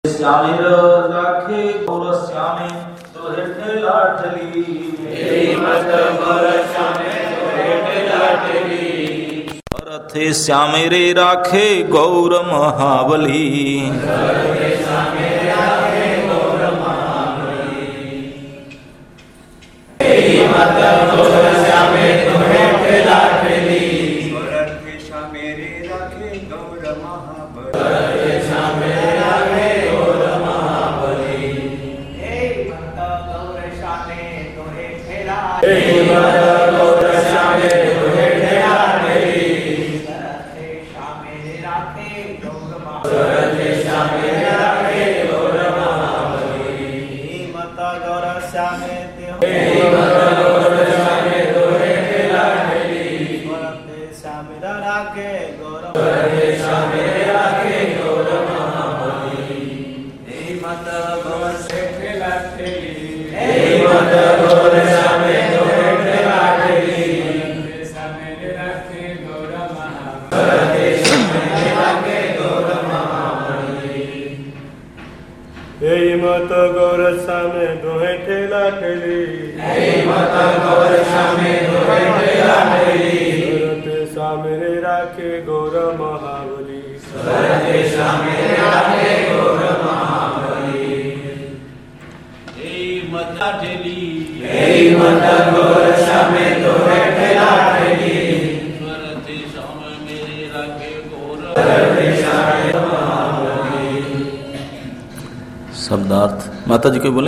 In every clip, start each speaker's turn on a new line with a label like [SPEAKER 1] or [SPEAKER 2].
[SPEAKER 1] श्यामे राखे गौर श्यामे दोहे लाडली रथे श्यामे रे राखे गौर महाबली शब्दार्थ माता जी को बोले।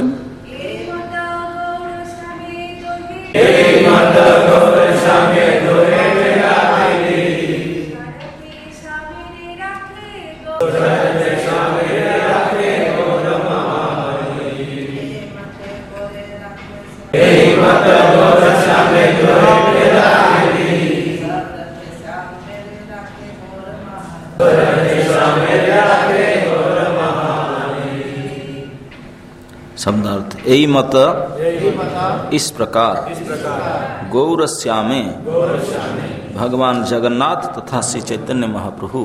[SPEAKER 1] शब्दार्थ यही मत इस प्रकार गौरश्यामे भगवान जगन्नाथ तथा श्री चैतन्य महाप्रभु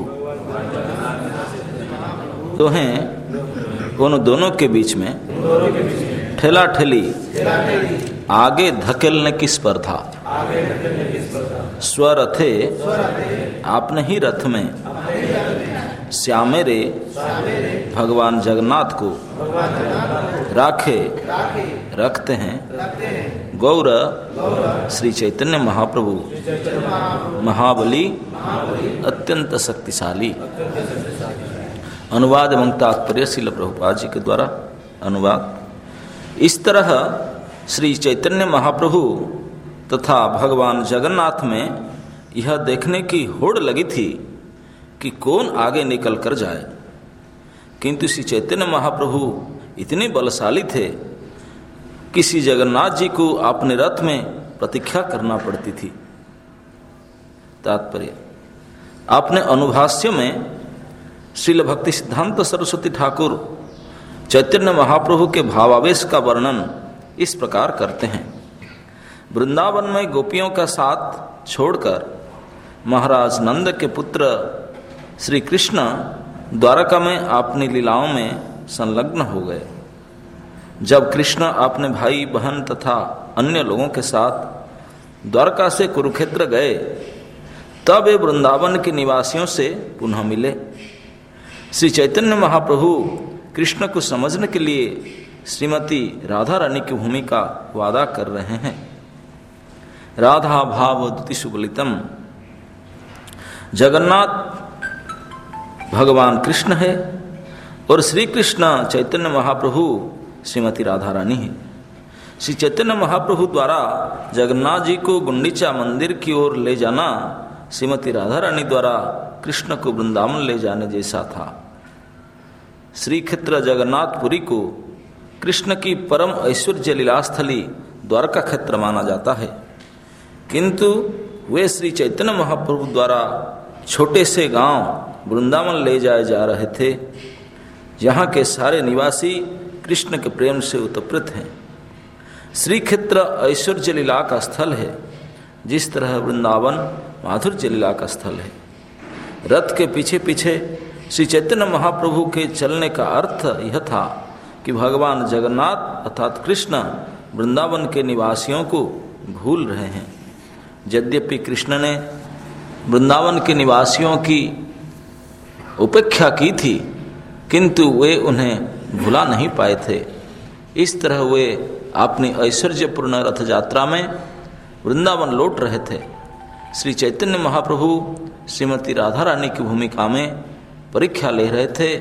[SPEAKER 1] तो हैं उन दोनों के बीच में ठेला ठेली आगे धकेलने की स्पर्धा। स्वरथे आपने ही रथ में श्यामे रे भगवान जगन्नाथ को राखे रखते हैं गौर श्री चैतन्य महाप्रभु महाबली अत्यंत शक्तिशाली। अनुवाद एवं तात्पर्य श्रील प्रभुपाद जी के द्वारा अनुवाद। इस तरह श्री चैतन्य महाप्रभु तथा भगवान जगन्नाथ में यह देखने की होड़ लगी थी कि कौन आगे निकल कर जाए, किंतु श्री चैतन्य महाप्रभु इतने बलशाली थे कि श्री जगन्नाथ जी को अपने रथ में प्रतीक्षा करना पड़ती थी। तात्पर्य अपने अनुभाष्य में श्रील भक्ति सिद्धांत सरस्वती ठाकुर चैतन्य महाप्रभु के भावावेश का वर्णन इस प्रकार करते हैं। वृंदावन में गोपियों का साथ छोड़कर महाराज नंद के पुत्र श्री कृष्ण द्वारका में अपनी लीलाओं में संलग्न हो गए। जब कृष्ण अपने भाई बहन तथा अन्य लोगों के साथ द्वारका से कुरुक्षेत्र गए तब वे वृंदावन के निवासियों से पुनः मिले। श्री चैतन्य महाप्रभु कृष्ण को समझने के लिए श्रीमती राधा रानी की भूमिका वादा कर रहे हैं। राधा भाव द्युति सुबलितम जगन्नाथ भगवान कृष्ण है और श्री कृष्ण चैतन्य महाप्रभु श्रीमती राधा रानी है। श्री चैतन्य महाप्रभु द्वारा जगन्नाथ जी को गुंडीचा मंदिर की ओर ले जाना श्रीमती राधा रानी द्वारा कृष्ण को वृंदावन ले जाने जैसा था। श्री क्षेत्र जगन्नाथपुरी को कृष्ण की परम ऐश्वर्य लीलास्थली द्वारका क्षेत्र माना जाता है, किंतु वे श्री चैतन्य महाप्रभु द्वारा छोटे से गांव वृंदावन ले जाए जा रहे थे, जहाँ के सारे निवासी कृष्ण के प्रेम से उत्प्रेत हैं। श्री क्षेत्र ऐश्वर्य लीला का स्थल है, जिस तरह वृंदावन माधुर्य लीला का स्थल है। रथ के पीछे पीछे श्री चैतन्य महाप्रभु के चलने का अर्थ यह था कि भगवान जगन्नाथ अर्थात कृष्ण वृंदावन के निवासियों को भूल रहे हैं। यद्यपि कृष्ण ने वृंदावन के निवासियों की उपेक्षा की थी, किंतु वे उन्हें भुला नहीं पाए थे। इस तरह वे अपनी ऐश्वर्यपूर्ण रथ यात्रा में वृंदावन लौट रहे थे। श्री चैतन्य महाप्रभु श्रीमती राधा रानी की भूमिका में परीक्षा ले रहे थे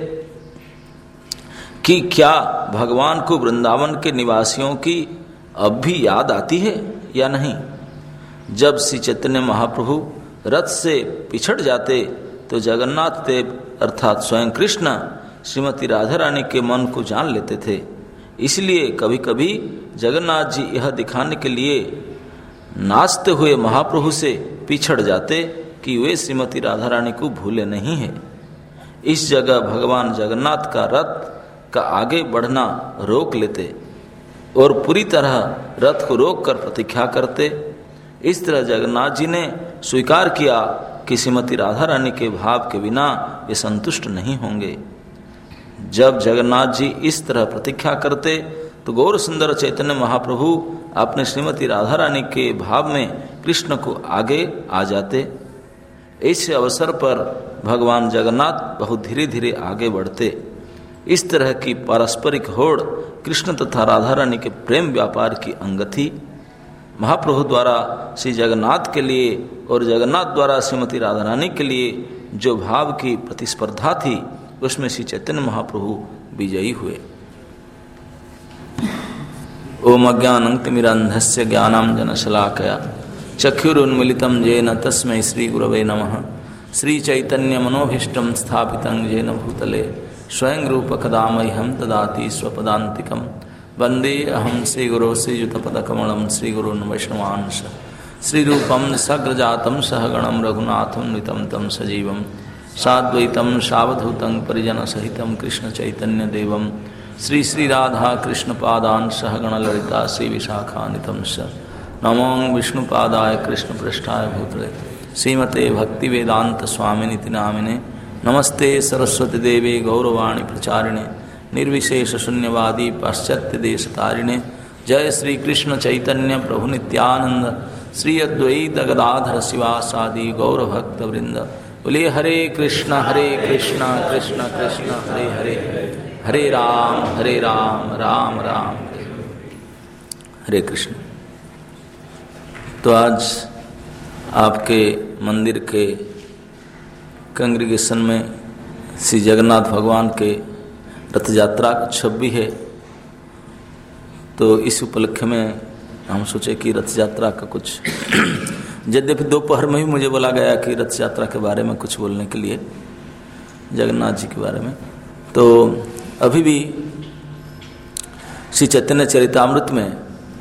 [SPEAKER 1] कि क्या भगवान को वृंदावन के निवासियों की अब भी याद आती है या नहीं। जब श्री चैतन्य महाप्रभु रथ से पिछड़ जाते तो जगन्नाथ देव अर्थात स्वयं कृष्ण श्रीमती राधा रानी के मन को जान लेते थे। इसलिए कभी कभी जगन्नाथ जी यह दिखाने के लिए नाचते हुए महाप्रभु से पिछड़ जाते कि वे श्रीमती राधा रानी को भूले नहीं है। इस जगह भगवान जगन्नाथ का रथ का आगे बढ़ना रोक लेते और पूरी तरह रथ को रोक कर प्रतीक्षा करते। इस तरह जगन्नाथ जी ने स्वीकार किया कि श्रीमती राधा रानी के भाव के बिना वे संतुष्ट नहीं होंगे। जब जगन्नाथ जी इस तरह प्रतीक्षा करते तो गौर सुंदर चैतन्य महाप्रभु अपने श्रीमती राधा रानी के भाव में कृष्ण को आगे आ जाते। इस अवसर पर भगवान जगन्नाथ बहुत धीरे धीरे आगे बढ़ते। इस तरह की पारस्परिक होड़ कृष्ण तथा राधा रानी के प्रेम व्यापार की अंग थी। महाप्रभु द्वारा श्री जगन्नाथ के लिए और जगन्नाथ द्वारा श्रीमती राधा रानी के लिए जो भाव की प्रतिस्पर्धा थी उसमें श्री चैतन्य महाप्रभु विजयी हुए। ओम अज्ञानतिमिरन्धस्य ज्ञानांजनशलाकया चक्षुरुन्मीलितं येन तस्मै श्रीगुरवे नमः। श्रीचैतन्यमनोभीष्टं स्थापितं येन भूतले स्वयं रूप कदा मह्यं ददाति स्वपदान्तिकं। वन्दे अहं श्रीगुरो श्रीयुतपदकमलं श्रीगुरून् वैष्णवांश श्रीरूपं सग्रजातं सहगणं रघुनाथं नितं तं सजीवं साद्वैतं सावधूतं परिजनसहितं कृष्णचैतन्यदेवं श्री श्री राधा कृष्ण पादान सहगण ललिता श्री विशाखानितं स नमो विष्णुपादाय कृष्ण पृष्ठाय भूतले श्रीमते भक्ति वेदांत स्वामिनिति नामिने नमस्ते सरस्वती देवी गौरवाणी प्रचारिणे निर्विशेष शून्यवादी पाश्चात्य देशतारिणे। जय श्री कृष्ण चैतन्य प्रभु नित्यानंद श्री अद्वैत गदाधर शिवासादि गौर भक्त वृंद। बोलिए हरे कृष्ण कृष्ण कृष्ण हरे हरे, हरे राम राम राम हरे कृष्ण। तो आज आपके मंदिर के कांग्रेगेशन में श्री जगन्नाथ भगवान के रथ यात्रा उत्सव भी है। तो इस उपलक्ष्य में हम सोचे कि रथ यात्रा का कुछ यद्यपि दोपहर में भी मुझे बोला गया कि रथ यात्रा के बारे में कुछ बोलने के लिए, जगन्नाथ जी के बारे में, तो अभी भी श्री चैतन्य चरितामृत में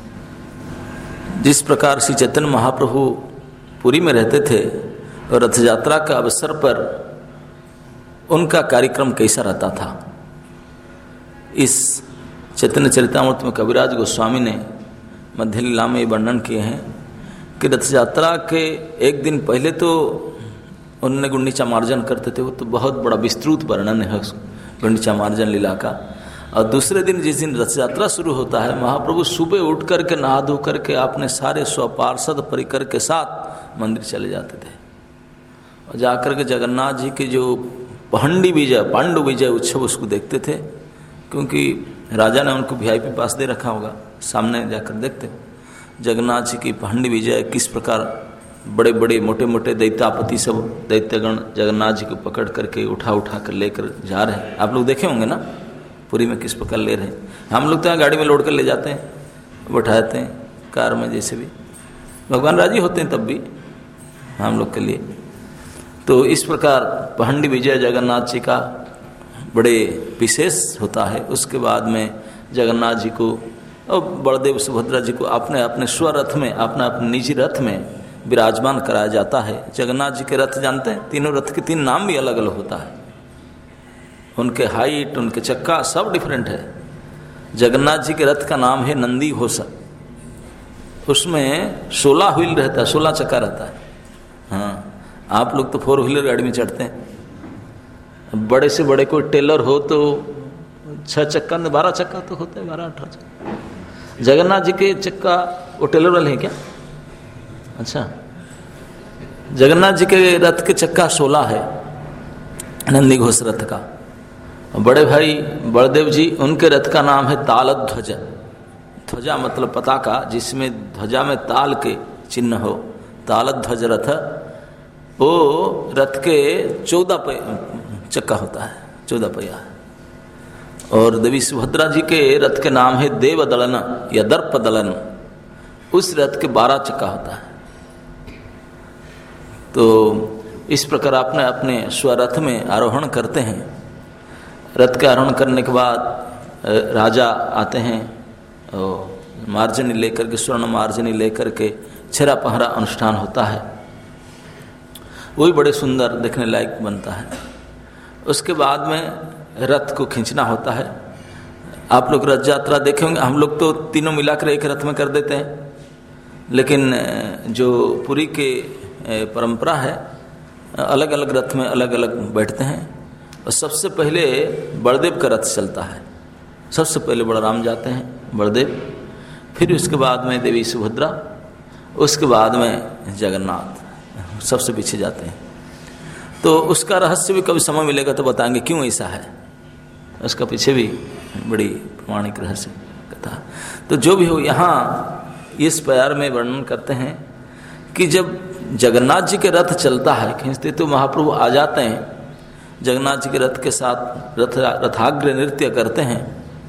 [SPEAKER 1] जिस प्रकार श्री चैतन्य महाप्रभु पुरी में रहते थे और रथ यात्रा का अवसर पर उनका कार्यक्रम कैसा रहता था, इस चैतन्य चरितामृत में कविराज गोस्वामी ने मध्य लीला में वर्णन किए हैं कि रथ यात्रा के एक दिन पहले तो उन्होंने गुंडीचा मार्जन करते थे, वो तो बहुत बड़ा विस्तृत वर्णन है गुंडीचा मार्जन लीला का। और दूसरे दिन जिस दिन रथ यात्रा शुरू होता है, महाप्रभु सुबह उठ करके नहा धो करके अपने सारे स्वपार्षद परिकर के साथ मंदिर चले जाते थे और जाकर के जगन्नाथ जी के जो पांडु विजय उत्सव उसको देखते थे, क्योंकि राजा ने उनको वीआईपी पास दे रखा होगा। सामने जाकर देखते जगन्नाथ जी की पांडु विजय किस प्रकार बड़े बड़े मोटे मोटे दैत्यापति सब दैत्यगण जगन्नाथ जी को पकड़ करके उठा कर लेकर जा रहे हैं। आप लोग देखे होंगे ना पुरी में किस प्रकार ले रहे हैं। हम लोग तो यहाँ गाड़ी में लोड कर ले जाते हैं, बैठाते हैं कार में, जैसे भी भगवान राजी होते हैं तब भी हम लोग के लिए। तो इस प्रकार पांडु विजय जगन्नाथ जी का बड़े विशेष होता है। उसके बाद में जगन्नाथ जी को और बलदेव सुभद्रा जी को अपने अपने स्वरथ में अपने अपने निजी रथ में विराजमान कराया जाता है। जगन्नाथ जी के रथ जानते हैं, तीनों रथ के 3 नाम भी अलग अलग होता है, उनके हाइट उनके चक्का सब डिफरेंट है। जगन्नाथ जी के रथ का नाम है नंदी घोष, उसमें 16 व्हील रहता है, 16 चक्का रहता है। हाँ, आप लोग तो 4 व्हीलर गाड़ी में चढ़ते हैं, बड़े से बड़े कोई टेलर हो तो 6 चक्का 12 चक्का तो होता है, 12-18 चक्का। जगन्नाथ जी के चक्का वो टेलर वाले हैं क्या? अच्छा, जगन्नाथ जी के रथ के चक्का 16 है, नंदी घोष रथ का। बड़े भाई बलदेव जी, उनके रथ का नाम है तालध्वज। ध्वजा मतलब पताका, जिसमें ध्वजा में ताल के चिन्ह हो, तालध्वज रथ। वो रथ के 14 चक्का होता है, 14 पहिया। और देवी सुभद्रा जी के रथ के नाम है देवदलन या दर्पदलन। उस रथ के 12 चक्का होता है। तो इस प्रकार अपने अपने स्वरथ में आरोहण करते हैं। रथ के आरोहण करने के बाद राजा आते हैं और मार्जनी लेकर के, स्वर्ण मार्जनी लेकर के छेरा पहरा अनुष्ठान होता है। वही बड़े सुंदर देखने लायक बनता है। उसके बाद में रथ को खींचना होता है। आप लोग रथ यात्रा देखे होंगे, हम लोग तो तीनों मिलाकर एक रथ में कर देते हैं, लेकिन जो पुरी के परंपरा है, अलग अलग रथ में अलग अलग बैठते हैं। और सबसे पहले बलदेव का रथ चलता है। सबसे पहले बलराम जाते हैं, बलदेव, फिर उसके बाद में देवी सुभद्रा, उसके बाद में जगन्नाथ सबसे पीछे जाते हैं। तो उसका रहस्य भी कभी समय मिलेगा तो बताएंगे क्यों ऐसा है। उसका पीछे भी बड़ी प्रमाणिक रहस्य कथा। तो जो भी हो, यहाँ इस प्यार में वर्णन करते हैं कि जब जगन्नाथ जी के रथ चलता है, खींचते तो महाप्रभु आ जाते हैं, जगन्नाथ जी के रथ के साथ रथाग्र नृत्य करते हैं।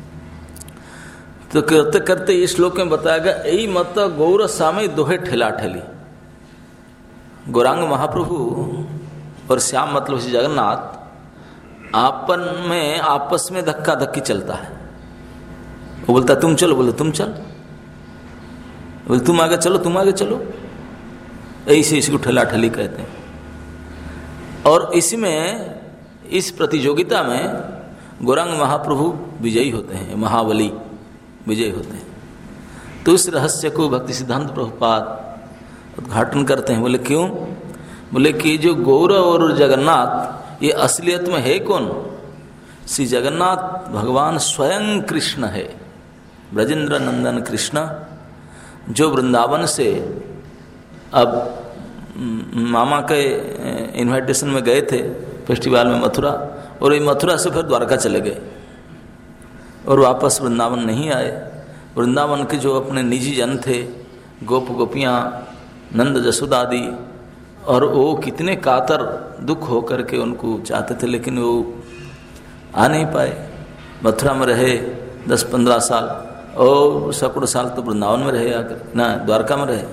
[SPEAKER 1] तो करते करते इस श्लोक में बताया गया, यही मत गौर सामे दोहे ठेला ठेली। गौरांग महाप्रभु और श्याम मतलब जगन्नाथ आपस में धक्का धक्की चलता है। वो बोलता तुम चलो, बोले तुम चल, बोले तुम आगे चलो, तुम आगे चलो, ऐसे इसको ठेला ठेली कहते हैं। और इसमें इस प्रतियोगिता में गौरांग महाप्रभु विजयी होते हैं, महाबली विजयी होते हैं। तो इस रहस्य को भक्ति सिद्धांत प्रभुपाद उद्घाटन करते हैं। बोले क्यों? बोले कि जो गौर और जगन्नाथ ये असलियत में है कौन? श्री जगन्नाथ भगवान स्वयं कृष्ण है, ब्रजेंद्र नंदन कृष्ण, जो वृंदावन से अब मामा के इन्विटेशन में गए थे फेस्टिवल में मथुरा, और ये मथुरा से फिर द्वारका चले गए और वापस वृंदावन नहीं आए। वृंदावन के जो अपने निजी जन थे, गोप गोपियाँ, नंद जसोदा आदि, और वो कितने कातर दुख हो करके उनको चाहते थे, लेकिन वो आ नहीं पाए। मथुरा में रहे 10-15 साल और सैकड़ों साल तो वृंदावन में रहे, आकर ना द्वारका में रहे।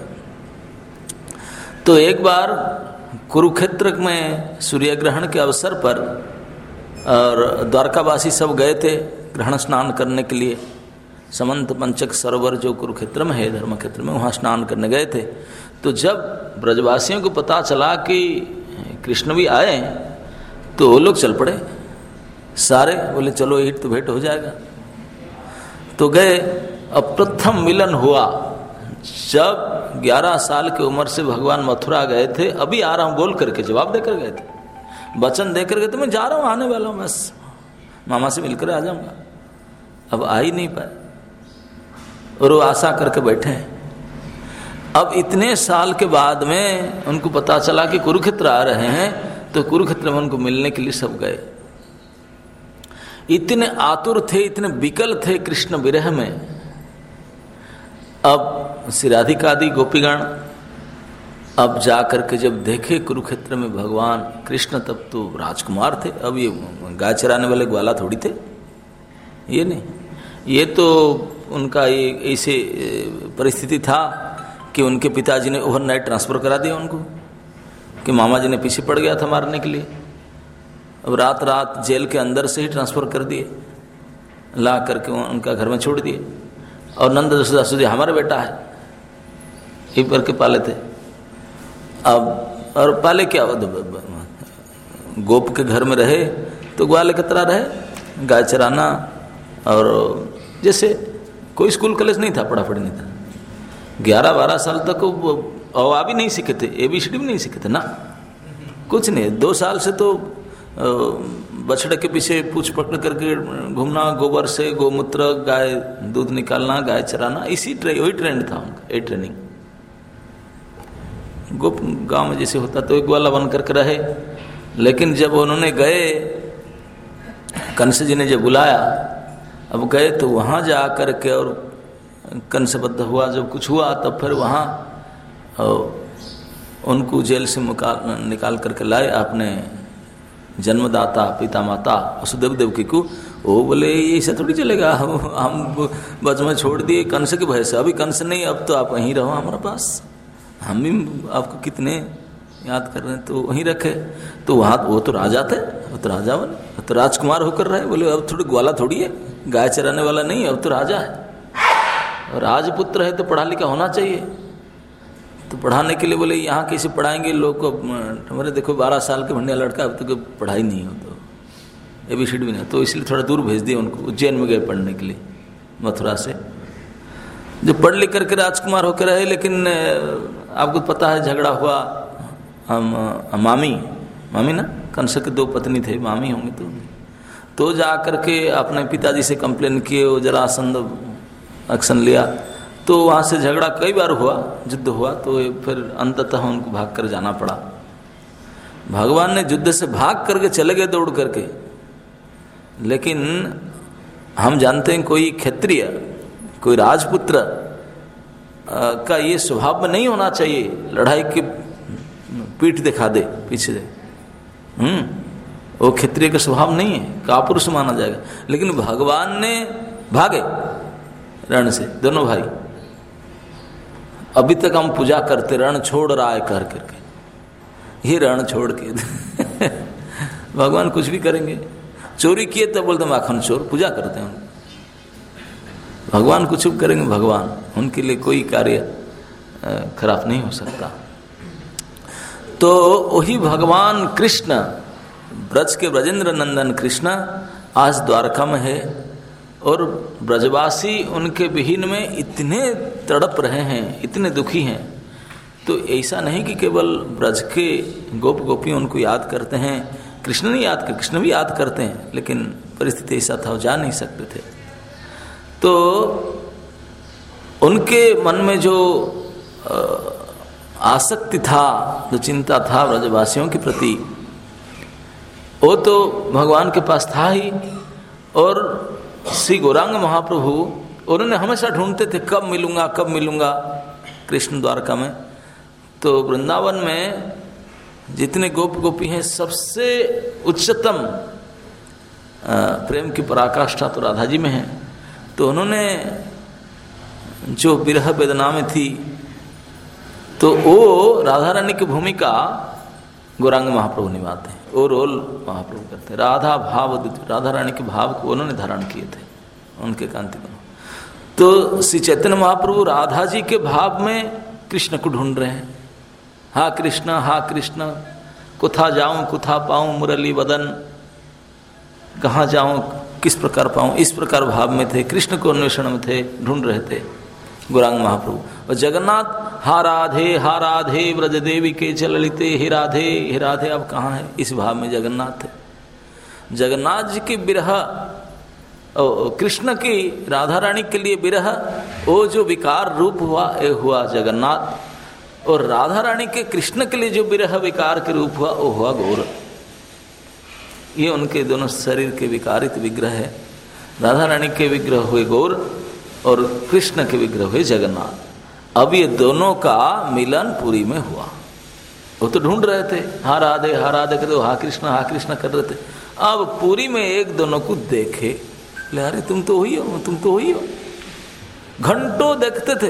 [SPEAKER 1] तो एक बार कुरुक्षेत्र में सूर्य ग्रहण के अवसर पर और द्वारकावासी सब गए थे ग्रहण स्नान करने के लिए। समंत पंचक सरोवर जो कुरुक्षेत्र में है, धर्म क्षेत्र में, वहाँ स्नान करने गए थे। तो जब ब्रजवासियों को पता चला कि कृष्ण भी आए तो वो लोग चल पड़े सारे, बोले चलो हिट तो भेंट हो जाएगा। तो गए। अब प्रथम मिलन हुआ जब 11 साल की उम्र से भगवान मथुरा गए थे। अभी आ रहा हूँ बोल करके जवाब देकर गए थे, वचन देकर गए थे, मैं जा रहा हूँ, आने वाला हूँ, बस मामा से मिलकर आ जाऊंगा। अब आ ही नहीं पाए और वो आशा करके बैठे हैं। अब इतने साल के बाद में उनको पता चला कि कुरुक्षेत्र आ रहे हैं, तो कुरुक्षेत्र में उनको मिलने के लिए सब गए। इतने आतुर थे, इतने विकल थे कृष्ण विरह में। अब श्री राधिकादि गोपीगण अब जा करके जब देखे कुरुक्षेत्र में भगवान कृष्ण, तब तो राजकुमार थे। अब ये गाय चराने वाले ग्वाला थोड़ी थे, ये नहीं, ये तो उनका ये ऐसे परिस्थिति था कि उनके पिताजी ने ओवरनाइट ट्रांसफ़र करा दिया उनको, कि मामा जी ने पीछे पड़ गया था मारने के लिए। अब रात रात जेल के अंदर से ही ट्रांसफ़र कर दिए, ला करके उनका घर में छोड़ दिए। और नंद जसोदा हमारा बेटा है, ये करके पाले थे। अब और पाले क्या, गोप के घर में रहे तो ग्वाले की तरह रहे, गाय चराना। और जैसे कोई स्कूल कॉलेज नहीं था, पढ़ा पढ़ी नहीं था। 11-12 साल तक वो आ भी नहीं सीखे थे, ABCD भी नहीं सीखे थे ना, कुछ नहीं। 2 साल से तो बछड़े के पीछे पूछ पकड़ करके घूमना, गोबर से गोमूत्र, गाय दूध निकालना, गाय चराना, वही ट्रेंड था उनका, ये ट्रेनिंग। गोप गांव में जैसे होता तो एक ग्वाला बन करके रहे, लेकिन जब उन्होंने गए, कंस जी ने जब बुलाया, अब गए तो वहाँ जा कर के और कंसबद्ध हुआ, जब कुछ हुआ तब फिर वहाँ उनको जेल से निकाल करके लाए अपने जन्मदाता पिता माता वसुदेव देवकी को। वो बोले ऐसा थोड़ी चलेगा, हम बच में छोड़ दिए कंस के भय से, अभी कंस नहीं, अब तो आप वहीं रहो हमारे पास, हम भी आपको कितने याद कर रहे हैं, तो वहीं रखे। तो वहाँ वो तो राजा थे, वो तो राजा बने, वो तो राजकुमार होकर रहे। बोले अब थोड़ी ग्वाला थोड़ी है, गाय चराने वाला नहीं, अब तो राजा है, और राजपुत्र है तो पढ़ा लिखा होना चाहिए। तो पढ़ाने के लिए बोले यहाँ कैसे पढ़ाएंगे लोग को, हमारे देखो 12 साल के भंडिया लड़का, अब तक तो पढ़ाई नहीं हो, तो ABCD भी नहीं, तो इसलिए थोड़ा दूर भेज दिया उनको, उज्जैन में गए पढ़ने के लिए मथुरा से। जो पढ़ लिख करके राजकुमार होकर रहे, लेकिन आपको पता है झगड़ा हुआ, हम मामी ना, कंस के 2 पत्नी थे, मामी होंगे तो जा करके अपने पिताजी से कंप्लेन किए, वो जरासंध एक्शन लिया, तो वहाँ से झगड़ा कई बार हुआ, युद्ध हुआ, तो फिर अंततः उनको भाग कर जाना पड़ा। भगवान ने युद्ध से भाग करके चले गए दौड़ करके, लेकिन हम जानते हैं कोई क्षत्रिय, कोई राजपुत्र का ये स्वभाव में नहीं होना चाहिए लड़ाई की पीठ दिखा दे पीछे से, वो क्षत्रिय का स्वभाव नहीं है, कापुरुष माना जाएगा। लेकिन भगवान ने भागे रण से, दोनों भाई, अभी तक हम पूजा करते रण छोड़ रहा है कर करके, ये रण छोड़ के भगवान कुछ भी करेंगे। चोरी किए तब बोलते माखन चोर, पूजा करते हैं, भगवान कुछ भी करेंगे, भगवान उनके लिए कोई कार्य खराब नहीं हो सकता। तो वही भगवान कृष्ण, ब्रज के ब्रजेंद्र नंदन कृष्ण आज द्वारका में है, और ब्रजवासी उनके विहीन में इतने तड़प रहे हैं, इतने दुखी हैं। तो ऐसा नहीं कि केवल ब्रज के गोप गोपी उनको याद करते हैं, कृष्ण नहीं याद करते, कृष्ण भी याद करते हैं, लेकिन परिस्थिति ऐसा था, वो जा नहीं सकते थे। तो उनके मन में जो आसक्ति था, जो चिंता था ब्रजवासियों के प्रति, वो तो भगवान के पास था ही। और श्री गौरांग महाप्रभु उन्होंने हमेशा ढूंढते थे कब मिलूंगा कृष्ण द्वारका में। तो वृंदावन में जितने गोप गोपी हैं, सबसे उच्चतम प्रेम की पराकाष्ठा तो राधा जी में है। तो उन्होंने जो विरह वेदना में थी, तो वो राधा रानी की भूमिका गौरांग महाप्रभु निभाते हैं, वो रोल महाप्रभु करते हैं। राधा रानी के भाव को उन्होंने धारण किए थे, उनके कांति को। तो श्री चैतन्य महाप्रभु राधा जी के भाव में कृष्ण को ढूंढ रहे हैं। हा कृष्ण कुथा जाऊं कुथा पाऊं मुरली वदन, कहाँ जाऊं किस प्रकार पाऊं, इस प्रकार भाव में थे, कृष्ण को अन्वेषण में थे, ढूंढ रहे थे गौरांग महाप्रभु। और जगन्नाथ हा राधे व्रज देवी के चललिते हे राधे अब कहाँ है, इस भाव में जगन्नाथ थे। जगन्नाथ जी की विरह, कृष्ण की राधा रानी के लिए विरह, वो जो विकार रूप हुआ जगन्नाथ, और राधा रानी के कृष्ण के लिए जो विरह विकार के रूप हुआ, वो हुआ गौर। ये उनके दोनों शरीर के विकारित विग्रह है। राधा रानी के विग्रह हुए गौर और कृष्ण के विग्रह हुए जगन्नाथ। अब ये दोनों का मिलन पुरी में हुआ। वो तो ढूंढ रहे थे, हा राधे करते, हा कृष्ण कर रहे थे। अब पुरी में एक दोनों को देखे, अरे तुम तो वही हो, घंटों देखते थे।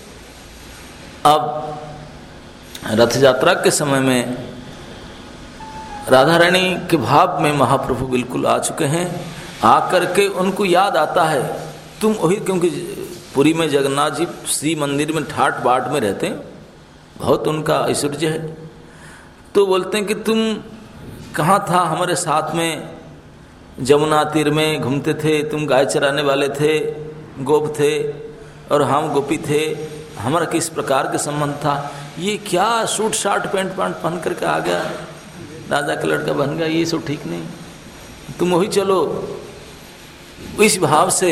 [SPEAKER 1] अब रथ यात्रा के समय में राधा रानी के भाव में महाप्रभु बिल्कुल आ चुके हैं। आकर के उनको याद आता है, तुम वही, क्योंकि पुरी में जगन्नाथ जी श्री मंदिर में ठाट बाट में रहते हैं, बहुत उनका ऐश्वर्य है। तो बोलते हैं कि तुम कहाँ था, हमारे साथ में जमुना तीर में घूमते थे, तुम गाय चराने वाले थे, गोप थे और हम गोपी थे, हमारा किस प्रकार के संबंध था। ये क्या सूट शार्ट पैंट पहन करके आ गया, राजा का लड़का बन गया, ये सब ठीक नहीं, तुम वही चलो। इस भाव से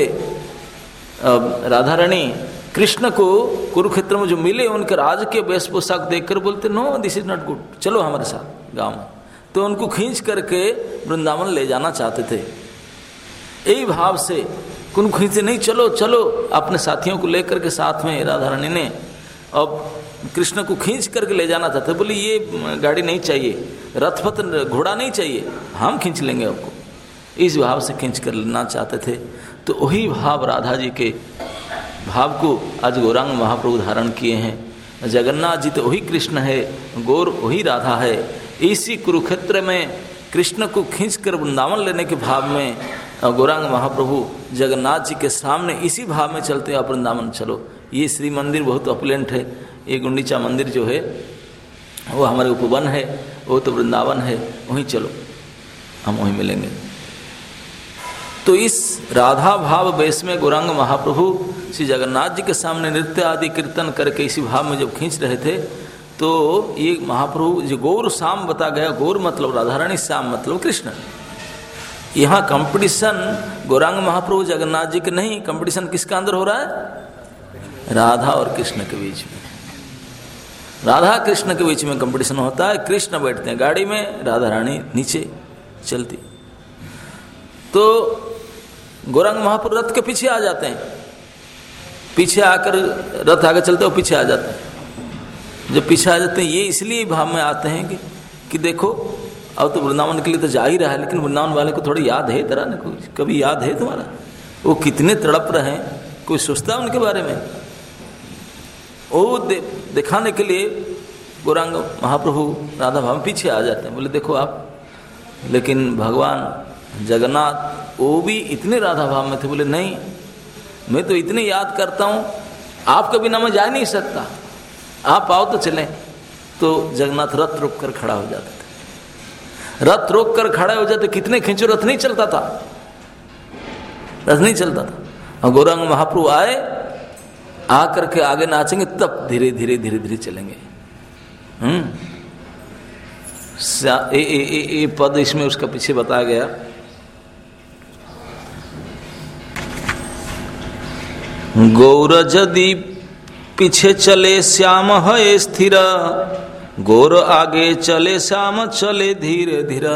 [SPEAKER 1] राधा रानी कृष्ण को कुरुक्षेत्र में जो मिले उनके राज के वेश पोशाक देखकर बोलते no this is not good, चलो हमारे साथ गांव में। तो उनको खींच करके वृंदावन ले जाना चाहते थे। यही भाव से उनको खींचे, नहीं चलो चलो, अपने साथियों को लेकर के साथ में राधा रानी ने अब कृष्ण को खींच करके ले जाना चाहते। बोले ये गाड़ी नहीं चाहिए, रथपथ घोड़ा नहीं चाहिए, हम खींच लेंगे आपको। इस भाव से खींच कर लेना चाहते थे। तो वही भाव राधा जी के भाव को आज गौरांग महाप्रभु धारण किए हैं। जगन्नाथ जी तो वही कृष्ण है, गौर वही राधा है। इसी कुरुक्षेत्र में कृष्ण को खींच कर वृंदावन लेने के भाव में गौरांग महाप्रभु जगन्नाथ जी के सामने इसी भाव में चलते हैं, आप वृंदावन चलो। ये श्री मंदिर बहुत ऑपुलेंट है, ये गुंडीचा मंदिर जो है वो हमारे उपवन है, वो तो वृंदावन है, वहीं चलो, हम वहीं मिलेंगे। तो इस राधा भाव वेश में गौरांग महाप्रभु श्री जगन्नाथ जी के सामने नृत्य आदि कीर्तन करके इसी भाव में जब खींच रहे थे, तो ये महाप्रभु जो गौर श्याम बता गया, गौर मतलब राधा रानी, श्याम मतलब कृष्ण। यहाँ कंपटीशन गौरांग महाप्रभु जगन्नाथ जी के नहीं, कंपटीशन किसके अंदर हो रहा है? राधा और कृष्ण के बीच में। राधा कृष्ण के बीच में कंपटीशन होता है। कृष्ण बैठते हैं गाड़ी में, राधा रानी नीचे चलती। तो गौरांग महाप्रभु रथ के पीछे आ जाते हैं, पीछे आकर रथ आगे चलते हो पीछे आ जाते हैं। जब पीछे आ जाते हैं ये इसलिए भाव में आते हैं कि देखो अब तो वृंदावन के लिए तो जा ही रहा है, लेकिन वृंदावन वाले को थोड़ी याद है तेरा ना, कोई कभी याद है तुम्हारा, वो कितने तड़प रहे हैं, कोई सोचता है उनके बारे में। वो दिखाने के लिए गौरांग महाप्रभु राधा भाव में पीछे आ जाते हैं, बोले देखो आप। लेकिन भगवान जगन्नाथ वो भी इतने राधा भाव में थे, बोले नहीं मैं तो इतने याद करता हूँ, आपके बिना मैं जा नहीं सकता, आप आओ तो चलें। तो जगन्नाथ रथ रोक कर खड़ा हो जाते थे, रथ रोक कर खड़े हो जाते, कितने खींचो रथ नहीं चलता था, रथ नहीं चलता था। और गौरांग महाप्रभु आए, आकर के आगे नाचेंगे, तब धीरे धीरे धीरे धीरे चलेंगे। ये पद इसमें उसका पीछे बताया गया। गौर यदि पीछे चले श्याम है स्थिर, गौर आगे चले श्याम चले धीरे धीरे।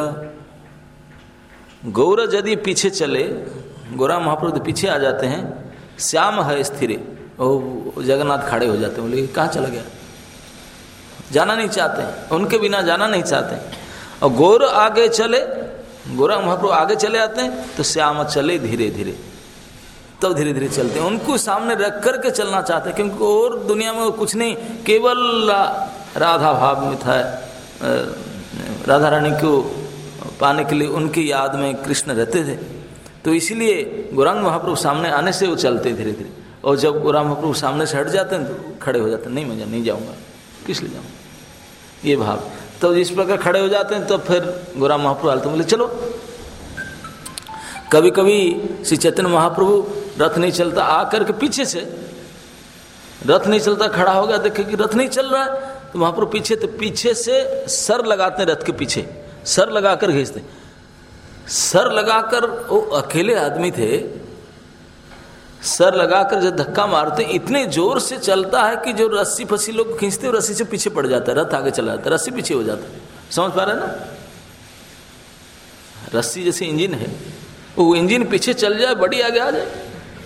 [SPEAKER 1] गौर यदि पीछे चले, गौरांग महाप्रभु तो पीछे आ जाते हैं, श्याम है स्थिर, ओ जगन्नाथ खड़े हो जाते हैं, बोले कहाँ चला गया, जाना नहीं चाहते हैं, उनके बिना जाना नहीं चाहते हैं। और गौर आगे चले, गौरांग महाप्रभु आगे चले आते हैं, तो श्याम चले धीरे धीरे, तब धीरे धीरे चलते हैं। उनको सामने रख करके चलना चाहते हैं, क्योंकि और दुनिया में कुछ नहीं, केवल राधा भाव में था। राधा रानी को पाने के लिए उनकी याद में कृष्ण रहते थे, तो इसलिए गौरांग महाप्रभु सामने आने से वो चलते धीरे धीरे। और जब गौरांग महाप्रभु सामने से हट जाते हैं तो खड़े हो जाते हैं, नहीं मैं नहीं जाऊँगा, किस लिए जाऊँगा, ये भाव। तो जिस प्रकार खड़े हो जाते हैं तो फिर गौरांग महाप्रभु आते बोले चलो। कभी कभी श्री चैतन्य महाप्रभु रथ नहीं चलता, आकर के पीछे से रथ नहीं चलता, खड़ा हो गया, देखे कि रथ नहीं चल रहा है, तो महाप्रभु पीछे, तो पीछे से सर लगाते हैं, रथ के पीछे सर लगाकर खींचते, सर लगाकर, वो अकेले आदमी थे, सर लगाकर जब धक्का मारते इतने जोर से चलता है कि जो रस्सी फसी लोग खींचते हैं रस्सी से पीछे पड़ जाता है, रथ आगे चला जाता है, रस्सी पीछे हो जाता है। समझ पा रहे हैं ना? रस्सी जैसे इंजन है, वो इंजन पीछे चल जाए, बड़ी आगे आ जाए,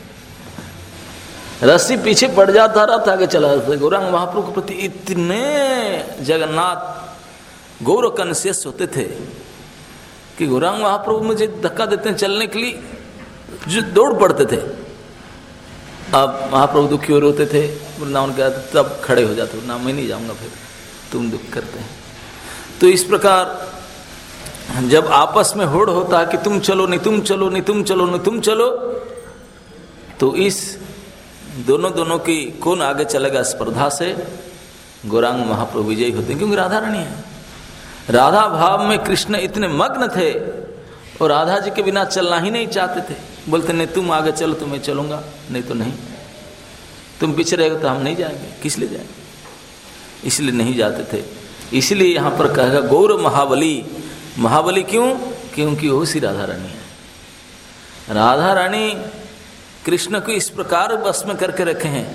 [SPEAKER 1] रस्सी पीछे पड़ जाता, रथ आगे चला जाता है। गौरांग महाप्रभु के प्रति इतने जगन्नाथ गौर कॉन्शियस होते थे कि गौरांग महाप्रभु मुझे धक्का देते हैं चलने के लिए, जो दौड़ पड़ते थे। अब महाप्रभु दुखी हो रोते थे, वृंदावन गया, तब खड़े हो जाते, ना मैं नहीं जाऊंगा, फिर तुम दुख करते हैं। तो इस प्रकार जब आपस में होड़ होता है कि तुम चलो नहीं, तुम चलो नहीं, तुम चलो नहीं, तुम चलो, तो इस दोनों की कौन आगे चलेगा स्पर्धा से गौरांग महाप्रभु विजयी होते हैं, क्योंकि राधा रानी है। राधा भाव में कृष्ण इतने मग्न थे और राधा जी के बिना चलना ही नहीं चाहते थे, बोलते नहीं तुम आगे चलो तो मैं चलूंगा, नहीं तो नहीं, तुम पीछे रहेगा तो हम नहीं जाएंगे, किस लिए जाएंगे, इसलिए नहीं जाते थे। इसलिए यहाँ पर कहेगा गौर महाबली, महाबली क्यों? क्योंकि वो सी राधा रानी है। राधा रानी कृष्ण को इस प्रकार बस में करके रखे हैं।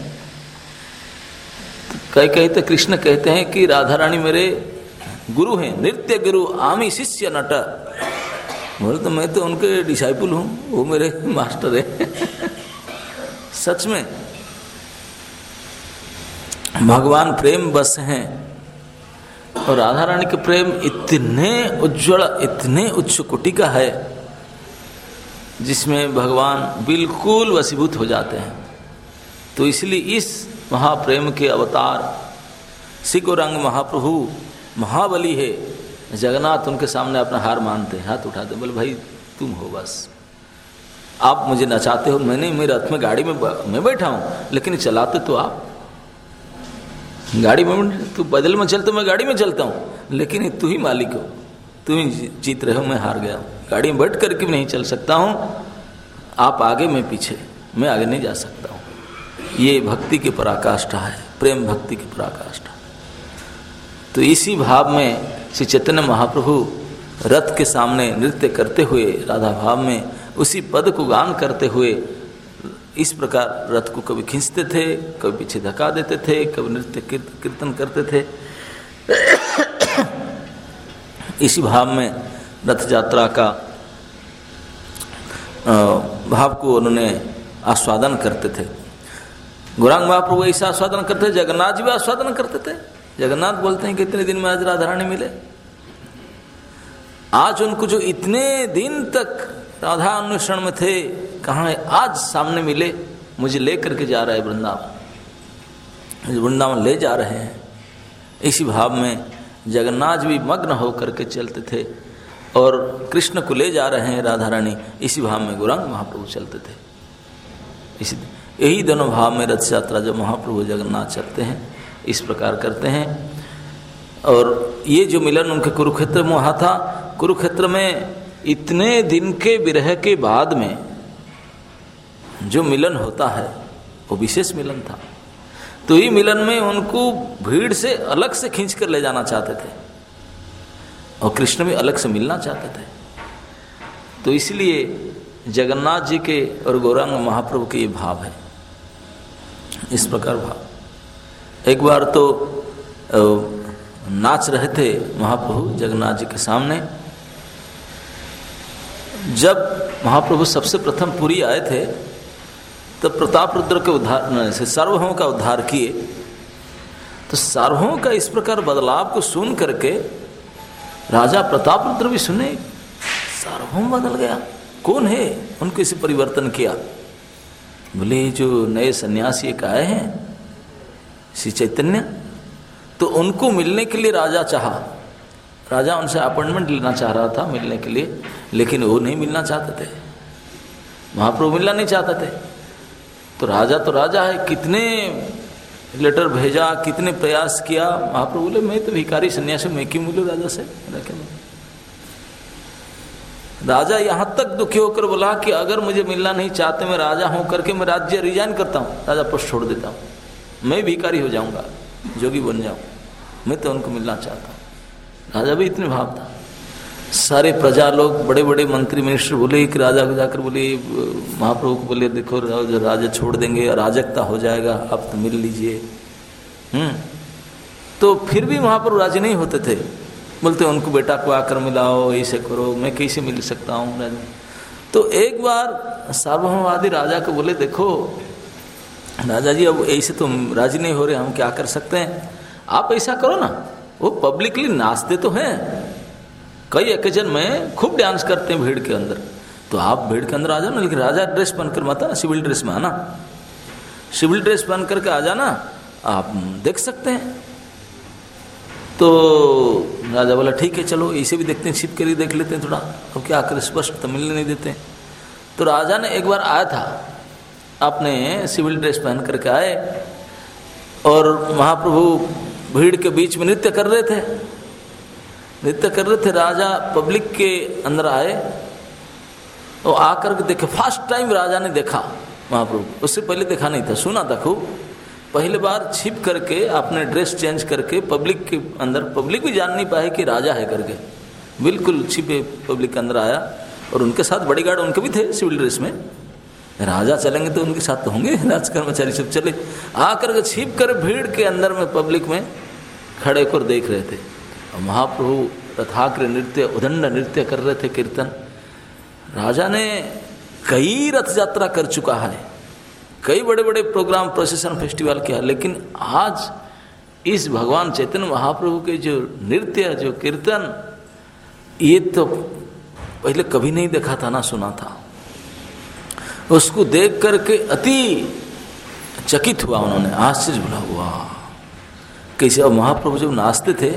[SPEAKER 1] कई तो कृष्ण कहते हैं कि राधा रानी मेरे गुरु हैं, नृत्य गुरु, आमी शिष्य नट। बोले तो मैं तो उनके डिसाइपल हूं, वो मेरे मास्टर है। सच में भगवान प्रेम बस हैं और राधा रानी के प्रेम इतने उज्जवल, इतने उच्च कोटि का है जिसमें भगवान बिल्कुल वशीभूत हो जाते हैं। तो इसलिए इस महाप्रेम के अवतार श्री गौरांग महाप्रभु महाबली है। जगन्नाथ उनके सामने अपना हार मानते हैं, हाथ उठाते, बोले भाई तुम हो, बस आप मुझे नचाते हो, मैंने मेरे रथ में गाड़ी में मैं बैठा हूँ, लेकिन चलाते तो आप गाड़ी में, तू बदल में चलते मैं गाड़ी में चलता हूँ, लेकिन तू ही मालिक हो, तू ही जीत रहे हो, मैं हार गया, गाड़ी में बैठ करके भी नहीं चल सकता हूँ, आप आगे मैं पीछे, मैं आगे नहीं जा सकता हूँ। ये भक्ति की पराकाष्ठा है, प्रेम भक्ति की पराकाष्ठा। तो इसी भाव में श्री चैतन्य महाप्रभु रथ के सामने नृत्य करते हुए, राधा भाव में उसी पद को गान करते हुए इस प्रकार रथ को कभी खींचते थे, कभी पीछे धक्का देते थे, कभी नृत्य कीर्तन करते थे। इसी भाव में रथ यात्रा का भाव को उन्होंने आस्वादन करते थे। गौरांग महाप्रभु ऐसा आस्वादन करते थे, जगन्नाथ जी भी आस्वादन करते थे। जगन्नाथ बोलते हैं कि इतने दिन में आज राधा रानी मिले। आज उनको जो इतने दिन तक राधा अन्वेषण में थे, कहाँ है, आज सामने मिले, मुझे ले करके जा रहा है वृंदावन, वृंदावन ले जा रहे हैं। इसी भाव में जगन्नाथ भी मग्न होकर के चलते थे और कृष्ण को ले जा रहे हैं राधा रानी, इसी भाव में गौरांग महाप्रभु चलते थे। इसी यही दोनों भाव में रथ यात्रा जब महाप्रभु जगन्नाथ चलते हैं इस प्रकार करते हैं। और ये जो मिलन उनके कुरुक्षेत्र में वहाँ था, कुरुक्षेत्र में इतने दिन के विरह के बाद में जो मिलन होता है वो विशेष मिलन था। तो ये मिलन में उनको भीड़ से अलग से खींच कर ले जाना चाहते थे और कृष्ण भी अलग से मिलना चाहते थे। तो इसलिए जगन्नाथ जी के और गौरांग महाप्रभु के ये भाव है, इस प्रकार भाव। एक बार तो नाच रहे थे महाप्रभु जगन्नाथ जी के सामने। जब महाप्रभु सबसे प्रथम पुरी आए थे तब प्रताप रुद्र के उद्धार से सार्वभौम का उद्धार किए। तो सार्वभौम का इस प्रकार बदलाव को सुन करके राजा प्रताप रुद्र भी सुने, सार्वभौम बदल गया, कौन है, उनको इसे परिवर्तन किया। बोले जो नए सन्यासी एक आए हैं श्री चैतन्य, तो उनको मिलने के लिए राजा चाहा, राजा उनसे अपॉइंटमेंट लेना चाह रहा था मिलने के लिए, लेकिन वो नहीं मिलना चाहते थे, महाप्रभु मिलना नहीं चाहते थे। तो राजा है, कितने लेटर भेजा, कितने प्रयास किया, महाप्रभु बोले मैं तो भिखारी सन्यासी, मैं क्यों मिलूं राजा से। राजा यहाँ तक दुखी होकर बोला कि अगर मुझे मिलना नहीं चाहते, मैं राजा हूँ करके मैं राज्य रिजाइन करता हूँ, राजा पोस्ट छोड़ देता हूँ, मैं भिखारी हो जाऊँगा, जोगी बन जाऊँ, मैं तो उनको मिलना चाहता हूँ। राजा भी इतने भाव था। सारे प्रजा लोग, बड़े बड़े मंत्री मिनिस्टर बोले कि राजा को जाकर बोले, महाप्रभु को बोले देखो राजा छोड़ देंगे, अराजकता हो जाएगा, आप तो मिल लीजिए। तो फिर भी महाप्रभु राजी नहीं होते थे, बोलते उनको बेटा को आकर मिलाओ, ऐसे करो, मैं कैसे मिल सकता हूँ राजा। तो एक बार सार्वभौमवादी राजा को बोले देखो राजा जी अब ऐसे तो राजी नहीं हो रहे, हम क्या कर सकते हैं, आप ऐसा करो ना, वो पब्लिकली नाचते तो हैं, कई ओकेजन में खूब डांस करते हैं भीड़ के अंदर, तो आप भीड़ के अंदर आ जाओ ना, लेकिन राजा ड्रेस पहनकर मत आना, सिविल ड्रेस में आना, सिविल ड्रेस पहन करके आ जाना, आप देख सकते हैं। तो राजा बोला ठीक है चलो इसे भी देखते हैं, छिप कर ही देख लेते हैं थोड़ा, अब क्या कर स्पष्ट तो मिलने नहीं देते। तो राजा ने एक बार आया था, अपने सिविल ड्रेस पहन करके आए और महाप्रभु भीड़ के बीच में नृत्य कर रहे थे। राजा पब्लिक के अंदर आए और आकर के देखे, फर्स्ट टाइम राजा ने देखा महाप्रभु, उससे पहले देखा नहीं था, सुना था खूब, पहले बार छिप करके अपने ड्रेस चेंज करके पब्लिक के अंदर, पब्लिक भी जान नहीं पाए कि राजा है करके, बिल्कुल छिपे पब्लिक के अंदर आया और उनके साथ बॉडीगार्ड उनके भी थे सिविल ड्रेस में। राजा चलेंगे तो उनके साथ तो होंगे राज कर्मचारी सब चले, आकर के छिप कर भीड़ के अंदर में पब्लिक में खड़े होकर देख रहे थे। और महाप्रभु रथाग्र नृत्य उदंड नृत्य कर रहे थे, कीर्तन। राजा ने कई रथ यात्रा कर चुका है, कई बड़े बड़े प्रोग्राम प्रोसेशन फेस्टिवल किया, लेकिन आज इस भगवान चैतन्य महाप्रभु के जो नृत्य जो कीर्तन, ये तो पहले कभी नहीं देखा था ना सुना था। उसको देख करके अति चकित हुआ उन्होंने, आश्चर्य बोला हुआ कैसे। और महाप्रभु जब नाचते थे